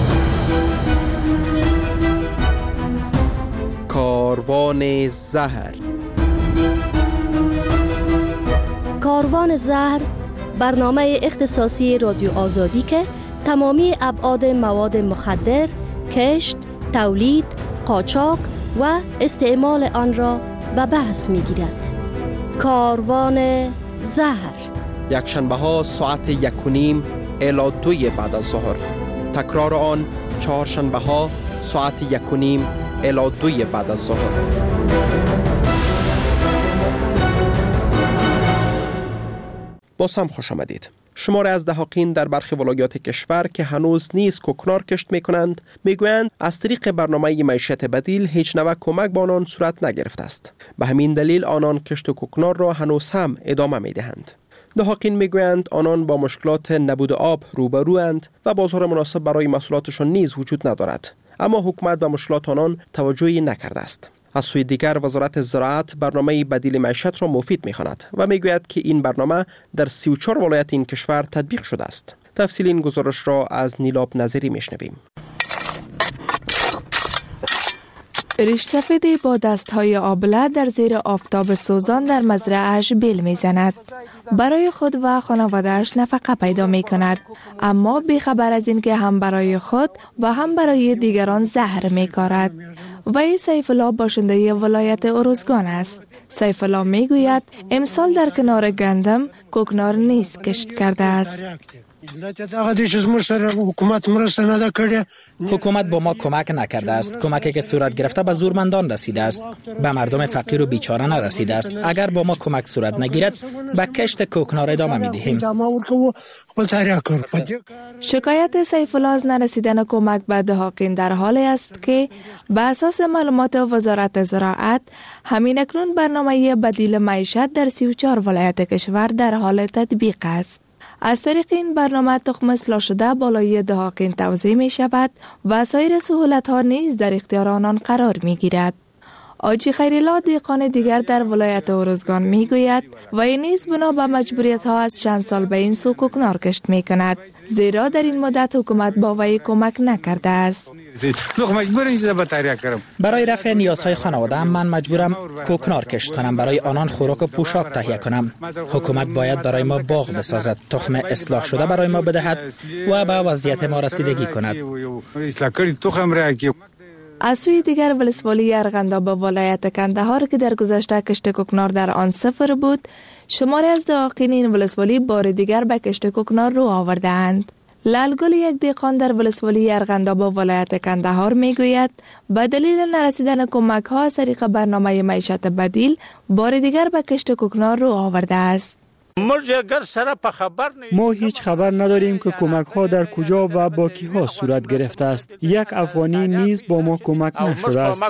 S17: کاروان زهر.
S21: کاروان زهر برنامه اختصاصی رادیو آزادی که تمامی ابعاد مواد مخدر، کشت، تولید، قاچاق و استعمال آن را به بحث می‌گیرد. کاروان زهر
S17: یکشنبه ها ساعت 1:30 الی 2 بعد از ظهر. تکرار آن چهارشنبه ها ساعت 1:30 الی 2 بعد از ظهر. باز هم خوش آمدید. شماره از دهاقین در برخی ولایات کشور که هنوز نیز کوکنار کشت می کنند میگویند از طریق برنامه معیشت بدیل هیچ نوع کمک به آنان صورت نگرفته است. به همین دلیل آنان کشت کوکنار را هنوز هم ادامه می دهند. دهاقین میگویند آنان با مشکلات نبود آب روبروند و بازار مناسب برای محصولاتشان نیز وجود ندارد، اما حکومت به مشکلات آنان توجهی نکرده است. از سوی دیگر وزارت زراعت برنامه بدیل معیشت را مفید می‌خواند و میگوید که این برنامه در 34 ولایت این کشور تطبیق شده است. تفصیل این گزارش را از نیلاب نظری میشنویم.
S18: ریش سفیدی با دستهای آبله در زیر آفتاب سوزان در مزرعه‌اش بیل میزند. برای خود و خانواده‌اش نفقه پیدا می کند، اما بیخبر از این که هم برای خود و هم برای دیگران زهر می کارد. وی سیف الله باشنده ولایت ارزگان است. سیف الله می گوید امسال در کنار گندم کوکنار نیز کشت کرده است.
S6: حکومت با ما کمک نکرده است. کمکی که صورت گرفته به زورمندان رسیده است، به مردم فقیر و بیچاره نرسیده است. اگر با ما کمک صورت نگیرد به کشت کوکنار ادامه می‌دهیم.
S18: شکایت سیف الله از نرسیدن کمک به دهاقین در حالی است که به اساس معلومات وزارت زراعت همین اکنون برنامه بدیل معیشت در 34 ولایت کشور در حال تطبیق است. از طریق این برنامه تخم اصلاح شده بالای دهاقین توزیع می شود و سایر سهولت ها نیز در اختیار آنان قرار می گیرد. آجی خیرالله دیقان دیگر در ولایت ارزگان می گوید و این نیز بنا به مجبوریت ها از چند سال به این سو کوکنار کشت می کند، زیرا در این مدت حکومت با وی کمک نکرده است.
S6: برای رفع نیازهای خانواده من مجبورم کوکنار کشت کنم، برای آنان خوراک و پوشاک تهیه کنم. حکومت باید برای ما باغ بسازد، تخم اصلاح شده برای ما بدهد و به وضعیت ما رسیدگی کند.
S18: از سوی دیگر ولسوالی ارغنداب ولایت کندهار که در گذشته کشت کوکنار در آن صفر بود، شماری از دهاقین این ولسوالی بار دیگر به کشت کوکنار رو آورده‌اند. لالگل یک دیقان در ولسوالی ارغنداب ولایت کندهار میگوید به دلیل نرسیدن کمک ها از طریق برنامه معیشت بدیل بار دیگر به کشت کوکنار رو آورده است.
S19: ما هیچ خبر نداریم که کمک ها در کجا و با کی ها صورت گرفته است. یک افغانی نیز با ما کمک نشده است.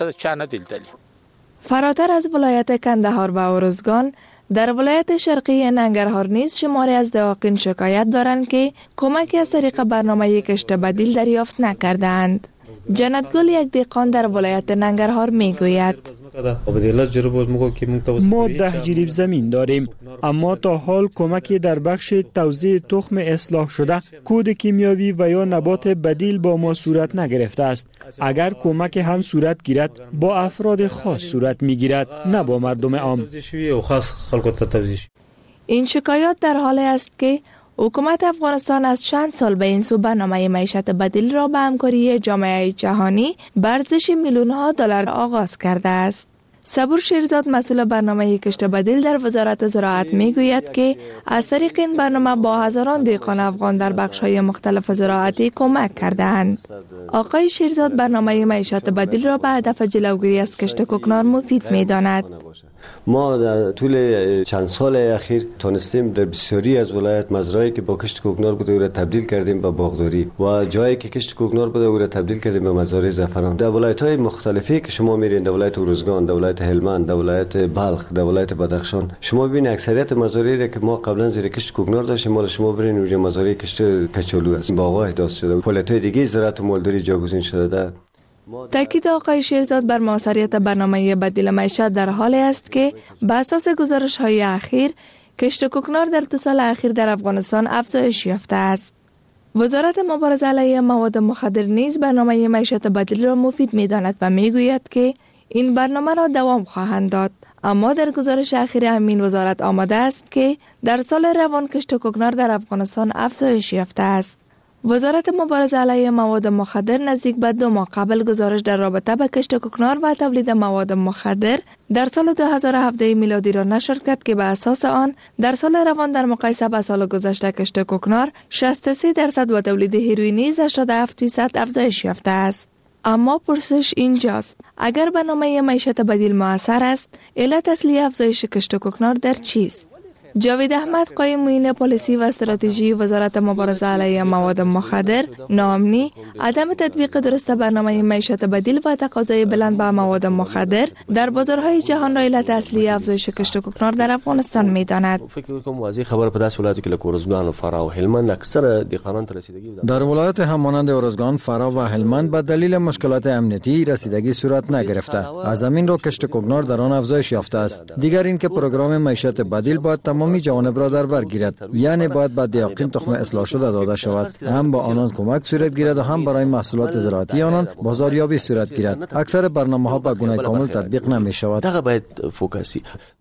S18: فراتر از ولایت کندهار و ارزگان، در ولایت شرقی ننگرهار نیز شماری از دهاقین شکایت دارند که کمکی از طریق برنامه کشت بدیل دریافت نکردند. جنتگل یک دیقان در ولایت ننگرهار میگوید
S19: ما 10 جریب زمین داریم، اما تا حال کمکی در بخش توزیع تخم اصلاح شده، کود کیمیاوی و یا نبات بدیل با ما صورت نگرفته است. اگر کمک هم صورت گیرد با افراد خاص صورت میگیرد، نه با مردم عام.
S18: این شکایات در حالی است که حکومت افغانستان از چند سال به این سو برنامه معیشت بدیل را به همکاری جامعه جهانی به ارزش میلیون ها دلار آغاز کرده است. صبور شیرزاد مسئول برنامه کشت بدیل در وزارت زراعت میگوید که از طریق این برنامه با هزاران دهقان افغان در بخش‌های مختلف زراعتی کمک کردند. آقای شیرزاد برنامه معیشت بدیل را به هدف جلوگیری از کشت کوکنار مفید می‌داند.
S1: ما در طول چند سال اخیر تونستیم در بسیاری از ولایت مزرعه‌ای که با کشت کوکنار بوده او را تبدیل کردیم به باغداری و جایی که کشت کوکنار بوده او را تبدیل کردیم به مزارع زعفران. در ولایت‌های مختلفی که شما میرین، در ولایت ارزگان، در ولایت هلمند، در ولایت بلخ، در ولایت بدخشان، شما ببینید اکثریت مزارعی را که ما قبلا زیر کشت کوکنار داشتیم مال شما برین اونجا مزارع کشت کچالو است. باغ‌ها احداث شده، فعالیت‌های دیگه زراعت و مالداری جایگزین شده.
S18: تاکید آقای شیرزاد بر موثریت برنامه بدیل معیشت در حالی است که بر اساس گزارش‌های اخیر کشت کوکنار در 2 سال اخیر در افغانستان افزایش یافته است. وزارت مبارزه علیه مواد مخدر نیز برنامه معیشت بدیل را مفید می‌داند و می‌گوید که این برنامه را دوام خواهند داد. اما در گزارش اخیر همین وزارت آمده است که در سال روان کشت کوکنار در افغانستان افزایش یافته است. وزارت مبارزه علیه مواد مخدر نزدیک به 2 ماه قبل گزارش در رابطه با کشت کوکنار و تولید مواد مخدر در سال 2017 میلادی را نشر کرد که به اساس آن در سال روان در مقایسه با سال گذشته کشت کوکنار 63% و تولید هیروئین نیز 87% افزایش یافته است. اما پرسش اینجاست: اگر برنامه معیشت بدیل مؤثر است، علت اصلی افزایش کشت کوکنار در چیست؟ جاوید احمد قایم معین پالیسی و استراتژی وزارت مبارزه علیه مواد مخدر نامنی عدم تطبیق درست برنامه معیشت بدیل و تقاضای بلند به مواد مخدر در بازارهای جهان را علت اصلی افزایش کشت کوکنار در افغانستان می‌داند.
S1: فکر کنم واضح خبر په داسې ولایتو کې لکه ارزګان و فراه و هلمند اکثر دهقانان ته رسیدگی
S22: در ولایت همانند ارزگان، فراه و هلمند به دلیل مشکلات امنیتی رسیدگی صورت نگرفته. از زمین را کشت کوکنار در آن افزایش یافته است. دیگر اینکه پروگرام معیشت بدیل باید تمامی جوانب را در بر گیرد، یعنی باید به دیاقین تخم اصلاح شده داده شود، هم با آنان کمک صورت گیرد و هم برای محصولات زراعتی آنان بازاریابی صورت گیرد. اکثر برنامه‌ها به گونه کامل تطبیق نمی شود.
S1: دغه باید فوکسی.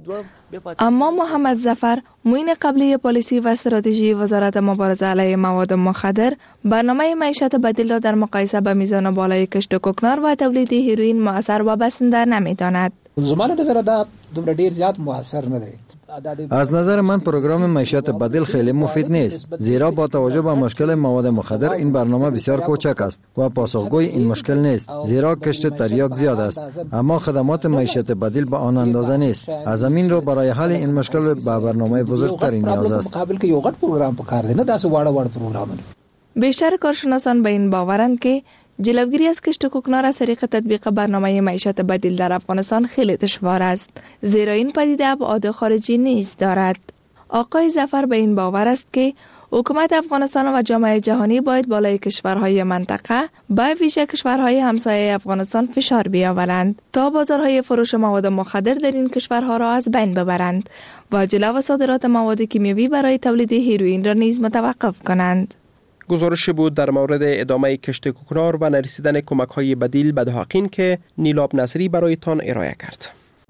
S18: اما محمد ظفر معین قبلی پالیسی و استراتژی وزارت مبارزه علیه مواد مخدر برنامه معیشت بدیل را در مقایسه با میزان بالای کشت کوکنار و تولید هیروئین مؤثر و بسنده نمی‌داند.
S23: زمان نظر دا دومره ډیر زیات مؤثر نه دی.
S22: از نظر من پروگرام معیشت بدیل خیلی مفید نیست، زیرا با توجه به مشکل مواد مخدر این برنامه بسیار کوچک است و پاسخگوی این مشکل نیست، زیرا کشت تریاک زیاد است، اما خدمات معیشت بدیل به آن اندازه نیست. از همین رو برای حل این مشکل به برنامه بزرگتری نیاز است.
S23: مقابل که یو غټ پروگرام پکار دی، نه داسې واړه پروگرام.
S18: بیشتر کارشناسان به این باورند که جلوگیری از کشت کوکنار از طریق تطبیق برنامه معیشت بدیل در افغانستان خیلی دشوار است، زیرا این پدیده ابعاد خارجی نیز دارد. آقای ظفر به این باور است که حکومت افغانستان و جامعه جهانی باید بالای کشورهای منطقه به ویژه کشورهای همسایه افغانستان فشار بیاورند تا بازارهای فروش مواد مخدر در این کشورها را از بین ببرند و جلو صادرات مواد کیمیایی برای تولید هیروئین را نیز متوقف کنند.
S17: گزارشی بود در مورد ادامه کشت کوکنار و نرسیدن کمک‌های بدیل به دهقین که نیلاب نصری برایتان ارائه کرد.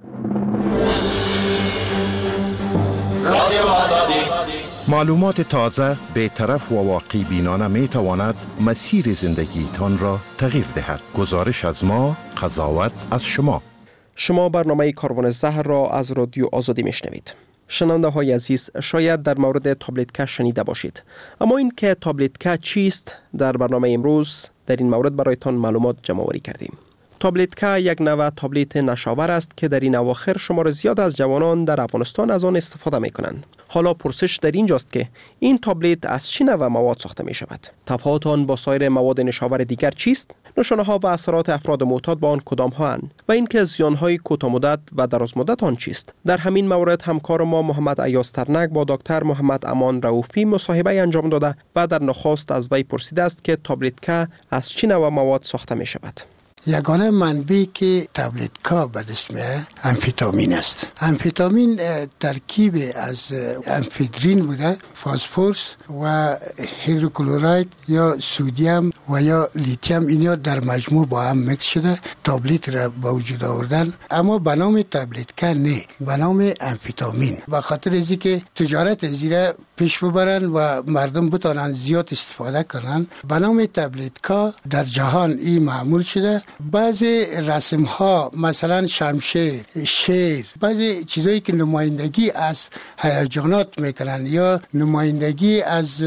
S13: معلومات تازه، بی‌طرف و واقعی بینانه می تواند مسیر زندگی تان را تغییر دهد. گزارش از ما، قضاوت از شما.
S17: شما برنامه کاروان زهر را از رادیو آزادی میشنوید. شنونده های عزیز، شاید در مورد تابلت شنیده باشید، اما این که تابلت چیست در برنامه امروز در این مورد برایتان معلومات جمع آوری کردیم. تابلت یک نوع تابلت نشاور است که در این اواخر شمار زیاد از جوانان در افغانستان از آن استفاده می کنند. حالا پرسش در اینجاست که این تابلت از چه نوع مواد ساخته می شود؟ تفاوت آن با سایر مواد نشاور دیگر چیست؟ نشانه ها و اثرات افراد معتاد با آن کدام ها اند و اینکه زیان های کوتاه مدت و دراز مدت آن چیست؟ در همین مورد همکار ما محمد ایاز ترنک با دکتر محمد امان رؤوفی مصاحبه انجام داده و در نخست از وی پرسیده است که تابلت از چه نوع مواد ساخته می شود.
S24: یگانه منبعی که تابلت کا به اسم امفتامین است. امفتامین ترکیب از امفدرین بوده، فسفرس و هیدروکلوراید یا سودیم و یا لیتیم، اینا در مجموع با هم مکس شده تابلت را به وجود آوردن. اما به نام تابلت کا نه، به نام امفتامین. به خاطر اینکه تجارت زیرا پیش ببرن و مردم بتانن زیاد استفاده کنن. به نام تبلیتکا در جهان این معمول شده. بعضی رسم ها مثلا شمشیر، شیر، بعضی چیزایی که نمایندگی از هیجانات میکنن یا نمایندگی از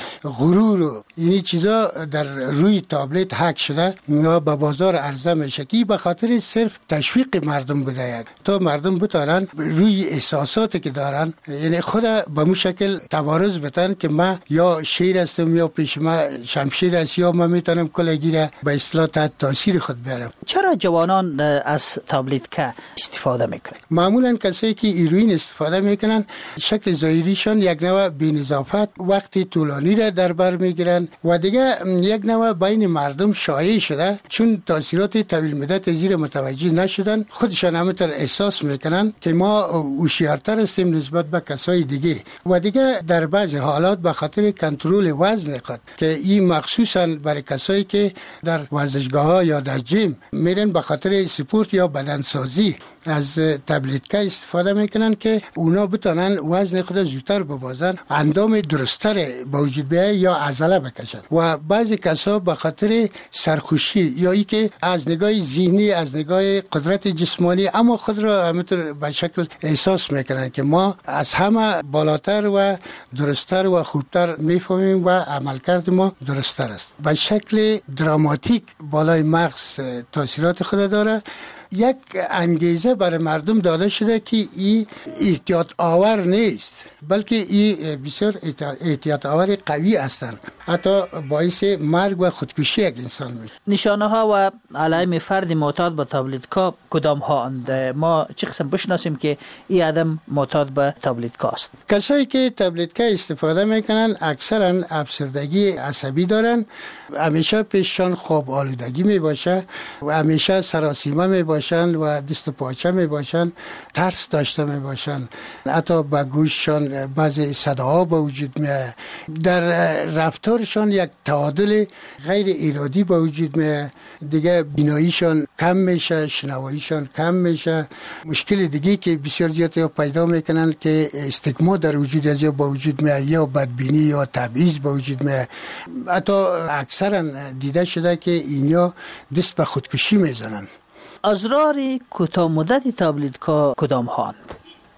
S24: غرور، یعنی چیزا در روی تابلت حک شده و به بازار عرضه میشه که به خاطر صرف تشویق مردم بوده تا مردم بتانن روی احساساتی که دارن، یعنی خود به مو شکل تبارز بتن که من یا شیر هستم یا پیش من شمشیر است یا من میتونم کلگیره به اصطلاح تحت تاثیر خود بیارم.
S6: چرا جوانان از تابلیتکا استفاده میکنن؟
S24: معمولا کسایی که هیروئین استفاده میکنن شکل ظاهریشان یک نوع بی‌نظافت وقتی طولانی را در بر میگیرن و دیگه یک نوع بین مردم شایع شده، چون تاثیرات طویل مدت زیر متوجه نشدن خودشان همینطور احساس میکنن که ما هوشیارتر هستیم نسبت به کسای دیگه و دیگه در بعض حالات به خاطر کنترل وزن خود که این مخصوصا برای کسایی که در ورزشگاه ها یا در جیم میرن به خاطر سپورت یا بدنسازی از تبلیتکا استفاده میکنن که اونا بتونن وزن خود زودتر ببازن، اندام درستر به وجود بیاید یا عضله بکشن. و بعضی کسا به خاطر سرخوشی یا ای که از نگاه ذهنی از نگاه قدرت جسمانی اما خود را همینطور به شکل احساس میکنن که ما از همه بالاتر و درستر و خوبتر میفهمیم و عملکرد ما درستر است. به شکل دراماتیک بالای مغز تاثیرات خود داره. یک انگیزه برای مردم داده شده که این احتیاط آور نیست، بلکه این بسیار احتیاط آور قوی هستند، حتی باعث مرگ و خودکشی یک انسان میشه.
S6: نشانه ها و علائم فرد معتاد به تابلیتکا کدام ها اند؟ ما چه قسم بشناسیم که این آدم معتاد به تابلیتکا است؟
S24: کسایی که تابلیتکا استفاده میکنن اکثرا افسردگی عصبی دارن، همیشه پیششان خواب آلودگی میباشه و همیشه سراسیمه میباشن و دست و پاچه میباشن، ترس داشته میباشن، حتی به گوششان بعضی صداها به وجود میاد، در رفتارشان یک تعادل غیر ارادی به وجود میاد، دیگه بیناییشان کم میشه، شنواییشان کم میشه. مشکل دیگه که بسیار زیاد یا پیدا میکنن که استگما در وجود از یا به وجود میاد یا بدبینی یا تبعیض به وجود میاد. حتی اکثرا دیده شده که اینا دست به خودکشی میزنن.
S6: اضرار کوتاه مدت تابلیتکا کدام هاند؟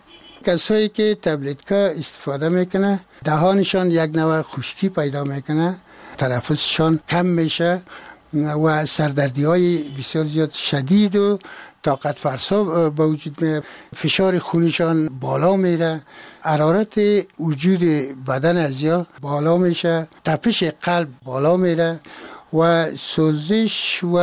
S24: کسایی که تابلیتکا استفاده میکنه دهانشان یک نوع خشکی پیدا میکنه، تنفسشان کم میشه و سردردی های بسیار زیاد شدید و طاقت فرسا به وجود میاد، فشار خونشان بالا میره، حرارت وجود بدن از یا بالا میشه، تپش قلب بالا میره و سوزش و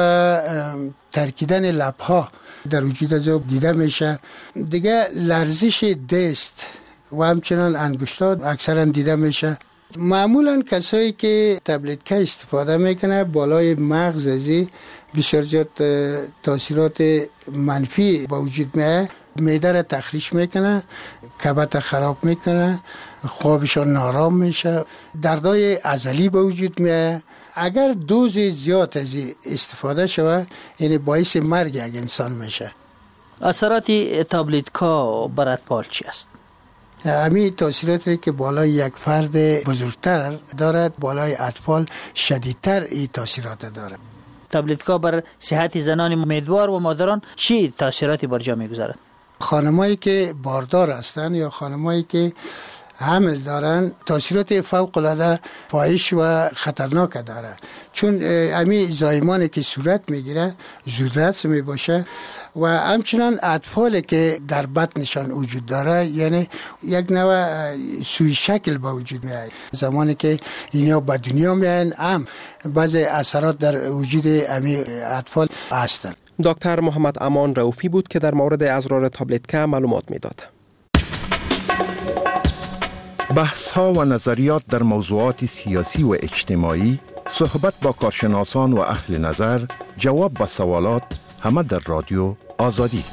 S24: ترکیدن لبها در وجود از دیده میشه. دیگه لرزش دست و همچنان انگشتا اکثرا دیده میشه. معمولا کسایی که تابلیتکا استفاده میکنه بالای مغز ازی بسیار زیاد تاثیرات منفی با وجود میاد، معده را تخریش میکنه، کبد خراب میکنه، خوابشان نارام میشه، دردای عضلی به وجود میاد. اگر دوز زیاد از استفاده شود یعنی باعث مرگ یک انسان میشه.
S6: اثرات تابلیتکا بر اطفال چی است؟
S24: همین تاثیراتی که بالای یک فرد بزرگتر دارد بالای اطفال شدیدتر این تاثیرات دارد.
S6: تابلیتکا بر صحت زنان امیدوار و مادران چی تاثیراتی بر جا میگذارد؟
S24: خانمایی که باردار هستند یا خانمایی که حمل دارن تاثیرات فوق العاده فاحش و خطرناک داره، چون همین زایمانی که صورت میگیره زودرس میباشه و همچنان اطفالی که در بطنشان وجود داره یعنی یک نوع سوی شکل با وجود میاد. زمانی که اینا به دنیا میان هم بعضی اثرات در وجود همین اطفال هستند.
S17: دکتر محمد امان رؤوفی بود که در مورد اضرار تابلیتکا معلومات میداد.
S13: بحث ها و نظریات در موضوعات سیاسی و اجتماعی، صحبت با کارشناسان و اهل نظر، جواب به سوالات، همه در رادیو آزادی.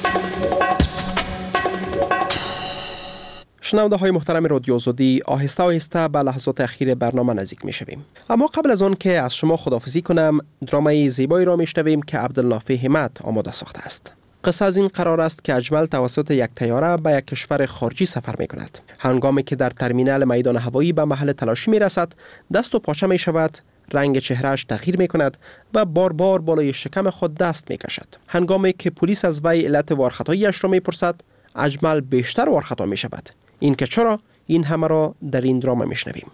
S17: شنونده های محترم رادیو آزادی، آهسته آهسته به لحظات اخیر برنامه نزدیک می شویم. اما قبل از آن که از شما خداحافظی کنم، درامای زیبایی را می شنویم که عبدالنافع همت آماده ساخته است. قصه از این قرار است که اجمل توسط یک طیاره به یک کشور خارجی سفر می کند. هنگامی که در ترمینال میدان هوایی به محل تلاشی می رسد، دست و پاچه می شود، رنگ چهرهش تغییر می کند و بار بار بالای شکم خود دست می کشد. هنگامی که پلیس از وی علت وارخطاییش را می پرسد، اجمل بیشتر وارخطا می شود. این که چرا؟ این همه را در این درام می شنویم.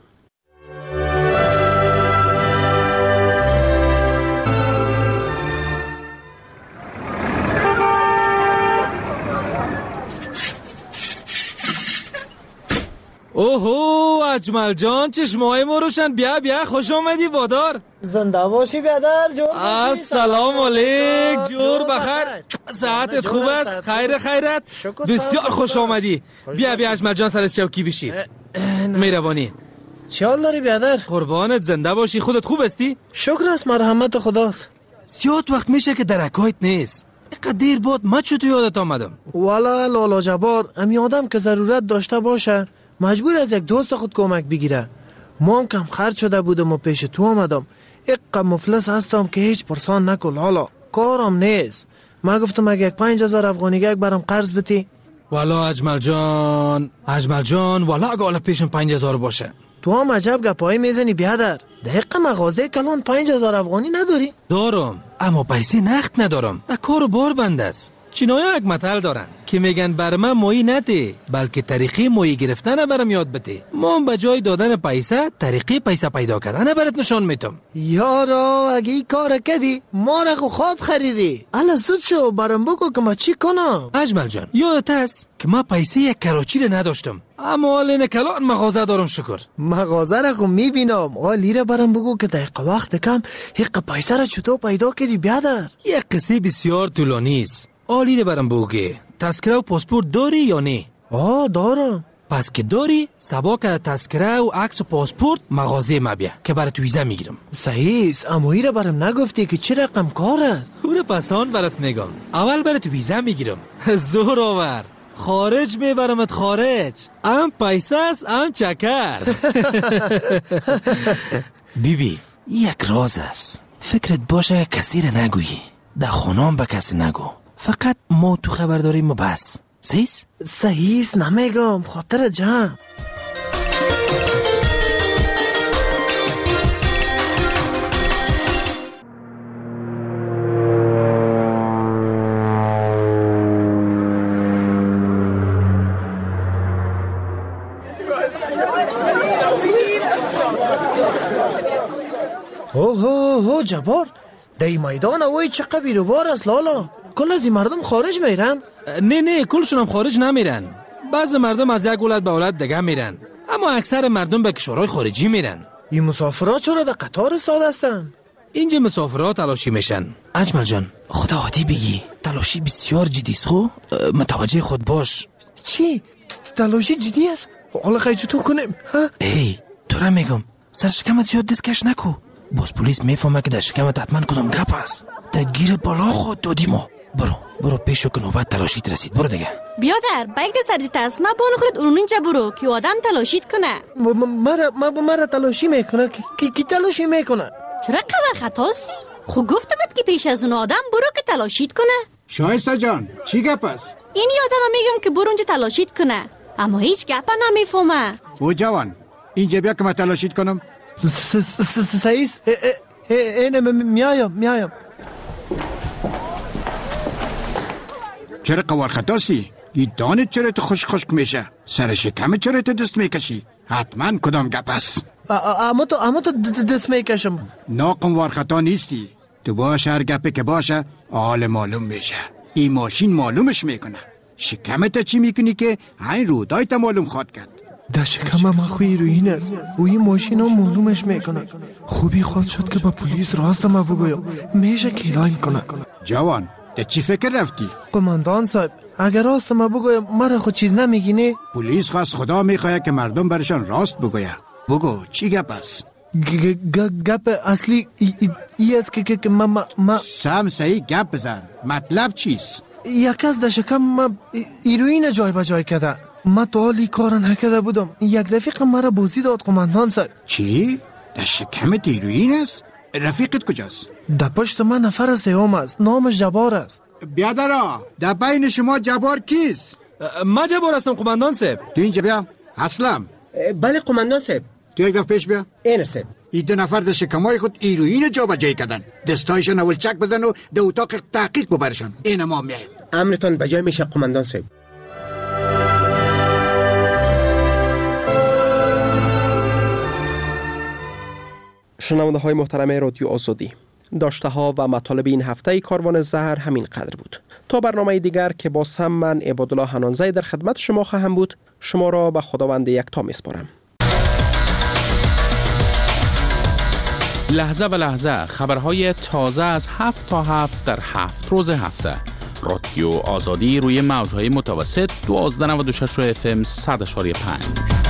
S8: اوهو اجمل جان، چشمای ما روشن. بیا خوش آمدی بادار.
S16: زنده باشی بیادر جور.
S8: السلام علیک، جور بخیر. ساعتت خوب است؟ خیرت. بسیار خوش آمدی. بیا اجمل جان، سر از چوکی بشی. مهربانی.
S16: چه حال داری بیادر؟
S8: قربانت، زنده باشی. خودت خوب استی؟
S16: شکر است، مرحمت خداست.
S8: زیاد وقت میشه که درکایت نیست. اینقدر دیر بود ما چطور یادت آمدم؟
S16: والا لالا جبار، امی آدم که ضرورت داشته باشه مجبور از یک دوست خود کمک بگیره. ما هم کم خرج شده بودم و پیش تو آمدم. اقا مفلس هستم که هیچ پرسان نکن لالا، کارم نیست. ما گفتم اگه 5000 افغانیگک برام قرض بتی.
S8: والا اجمل جان والا اگه حالا پیشم 5000 باشه.
S16: تو هم عجب گپایی میزنی بیادر. دقیقا مغازه کلان 5000 افغانی نداری؟
S8: دارم، اما پیسه نقد ندارم. در کار بار بند است. چینایا یک مثل دارن که میگن بر من مایی نده، بلکه طریقه مایی گرفتن برم یاد بده. ما به جای دادن پیسه طریقه پیسه پیدا کردن برات نشان میتم.
S16: یارا اگه این کار کردی ما را خود خریدی. الا زود شو برام بگو که ما چی کنم.
S8: اجمل جان، یادت است که ما پیسه یک کراچی رو نداشتم، اما حالا کلان مغازه دارم. شکر.
S16: مغازه را خو میبینم. حالی را برام بگو که دقیقه وقت کم حق پیسه را چطور پیدا کردی بیادر؟
S8: یک قصه بسیار طولانی است. آلی رو برام بگو، تذکره و پاسپورت داری یا نه؟
S16: دارم.
S8: پس که داری سبا که تذکره و عکس و پاسپورت مغازه ما بیا که برات ویزا میگیرم.
S16: صحیح است، اما این را برام نگفتی که چه رقم کار است؟
S8: او پسان برات میگم. اول برات ویزا میگیرم. زور آور، خارج میبرمت خارج. ام پیسه است ام چکر. بیبی یک راز است، فکرت باشه کسی را نگویی. در خونام به کسی نگو، فقط ما تو خبر داریم و بس.
S16: صحیح است، نمیگم، خاطر جمع. اوه جبار، دی میدان اوی چه قبیل بار است لالا. کل از این مردم خارج میرن؟
S8: نه کلشون هم خارج نمیرن. بعض مردم از یک ولایت به ولایت دیگه میرن، اما اکثر مردم به کشورهای خارجی میرن.
S16: این مسافرات چرا در قطار استاد هستن؟
S8: اینجا مسافرات تلاشی میشن. اجمل جان خدا عادی بگی، تلاشی بسیار جدی است. خب متوجه خود باش.
S16: چی؟ تلاشی جدی است؟ حالا خیلی چطور کنیم؟
S8: ای تو را میگم سر شکمت زیاد دستکش نکو. باز پلیس میفهمه که در شکمت حتما کدام گپ است. تا گیر بالا خود دادی ما. برو پیشو که نوبت تلاشیت رسید. برو دیگه.
S20: بیادر بایک سرزی تسمه بانو خورد اونجا برو که آدم تلاشیت کنه.
S16: مرا تلاشی میکنه؟ کی تلاشی میکنه؟
S20: چرا خبر خطاسی؟ خو گفتمت که پیش از اون آدم برو که تلاشیت کنه.
S9: شایسته جان چی گپ است؟
S20: این آدم میگم که برو اونجا تلاشیت کنه، اما هیچ گپ نمیفهمه.
S9: او جوان اینجا بیا که من تلاشیت کنم.
S16: صحیح است. میایم.
S9: چرا قوار خطاسی؟ این دانت چرا تو خشک میشه؟ سر شکم چرا تو دست میکشی؟ حتما کدام گپ است؟
S16: اما تو دست میکشم.
S9: ناقم خطا نیستی. تو باشه هر گپی که باشه حال معلوم میشه. این ماشین معلومش میکنه. شکمت چی میکنی که این رودایت معلوم خواد کرد؟
S16: در شکم من خوی روین است و این ماشین ها معلومش میکنه. خوبی خواد شد که با پلیس راست ما بگویم، میشه کلاین کنه.
S9: جوان ده چی فکر رفتی؟
S16: قماندان صاحب اگر راست ما بگویم مرا خود چیز نمیگینه؟
S9: پلیس خواست خدا میخواه که مردم برشان راست بگویه. بگو چی گپ است؟
S16: گپ اصلی ای است که ما
S9: سم صحیح گپ بزن. مطلب چیست؟
S16: یک از در شکم ما ایروین جای بجای کرده. ما تا حالی کار نکرده بودم. یک رفیق مرا بازی داد قماندان صاحب.
S9: چی؟ در شکمت ایروین است؟ رفیقت کجاست؟
S16: در پشت من نفر سیام است، نامش جبار است.
S9: بیادرا در بین شما جبار کیست؟
S8: ما جبار هستم قماندان صاحب.
S9: تو اینجا بیا. اسلم.
S5: بله قماندان صاحب.
S9: تو یک دفعه پیش بیا.
S5: این صاحب.
S9: این 2 نفر در شکمای خود ایروین جا به جای کردن. دستایشان اول چک بزن و در اتاق تحقیق ببرشان. این ما میایم.
S5: امرتان به جای میشه قماندان صاحب.
S17: شنونده های محترم رادیو آزادی، داشته ها و مطالب این هفته کاروان زهر همین قدر بود. تا برنامه دیگر که با هم من عبادالله حنانزی در خدمت شما خواهم بود، شما را به خداوند یکتا میسپارم.
S10: لحظه به لحظه خبرهای تازه از 7 تا 7 در 7 روز هفته. رادیو آزادی روی موجهای متوسط 1296 FM 100.5.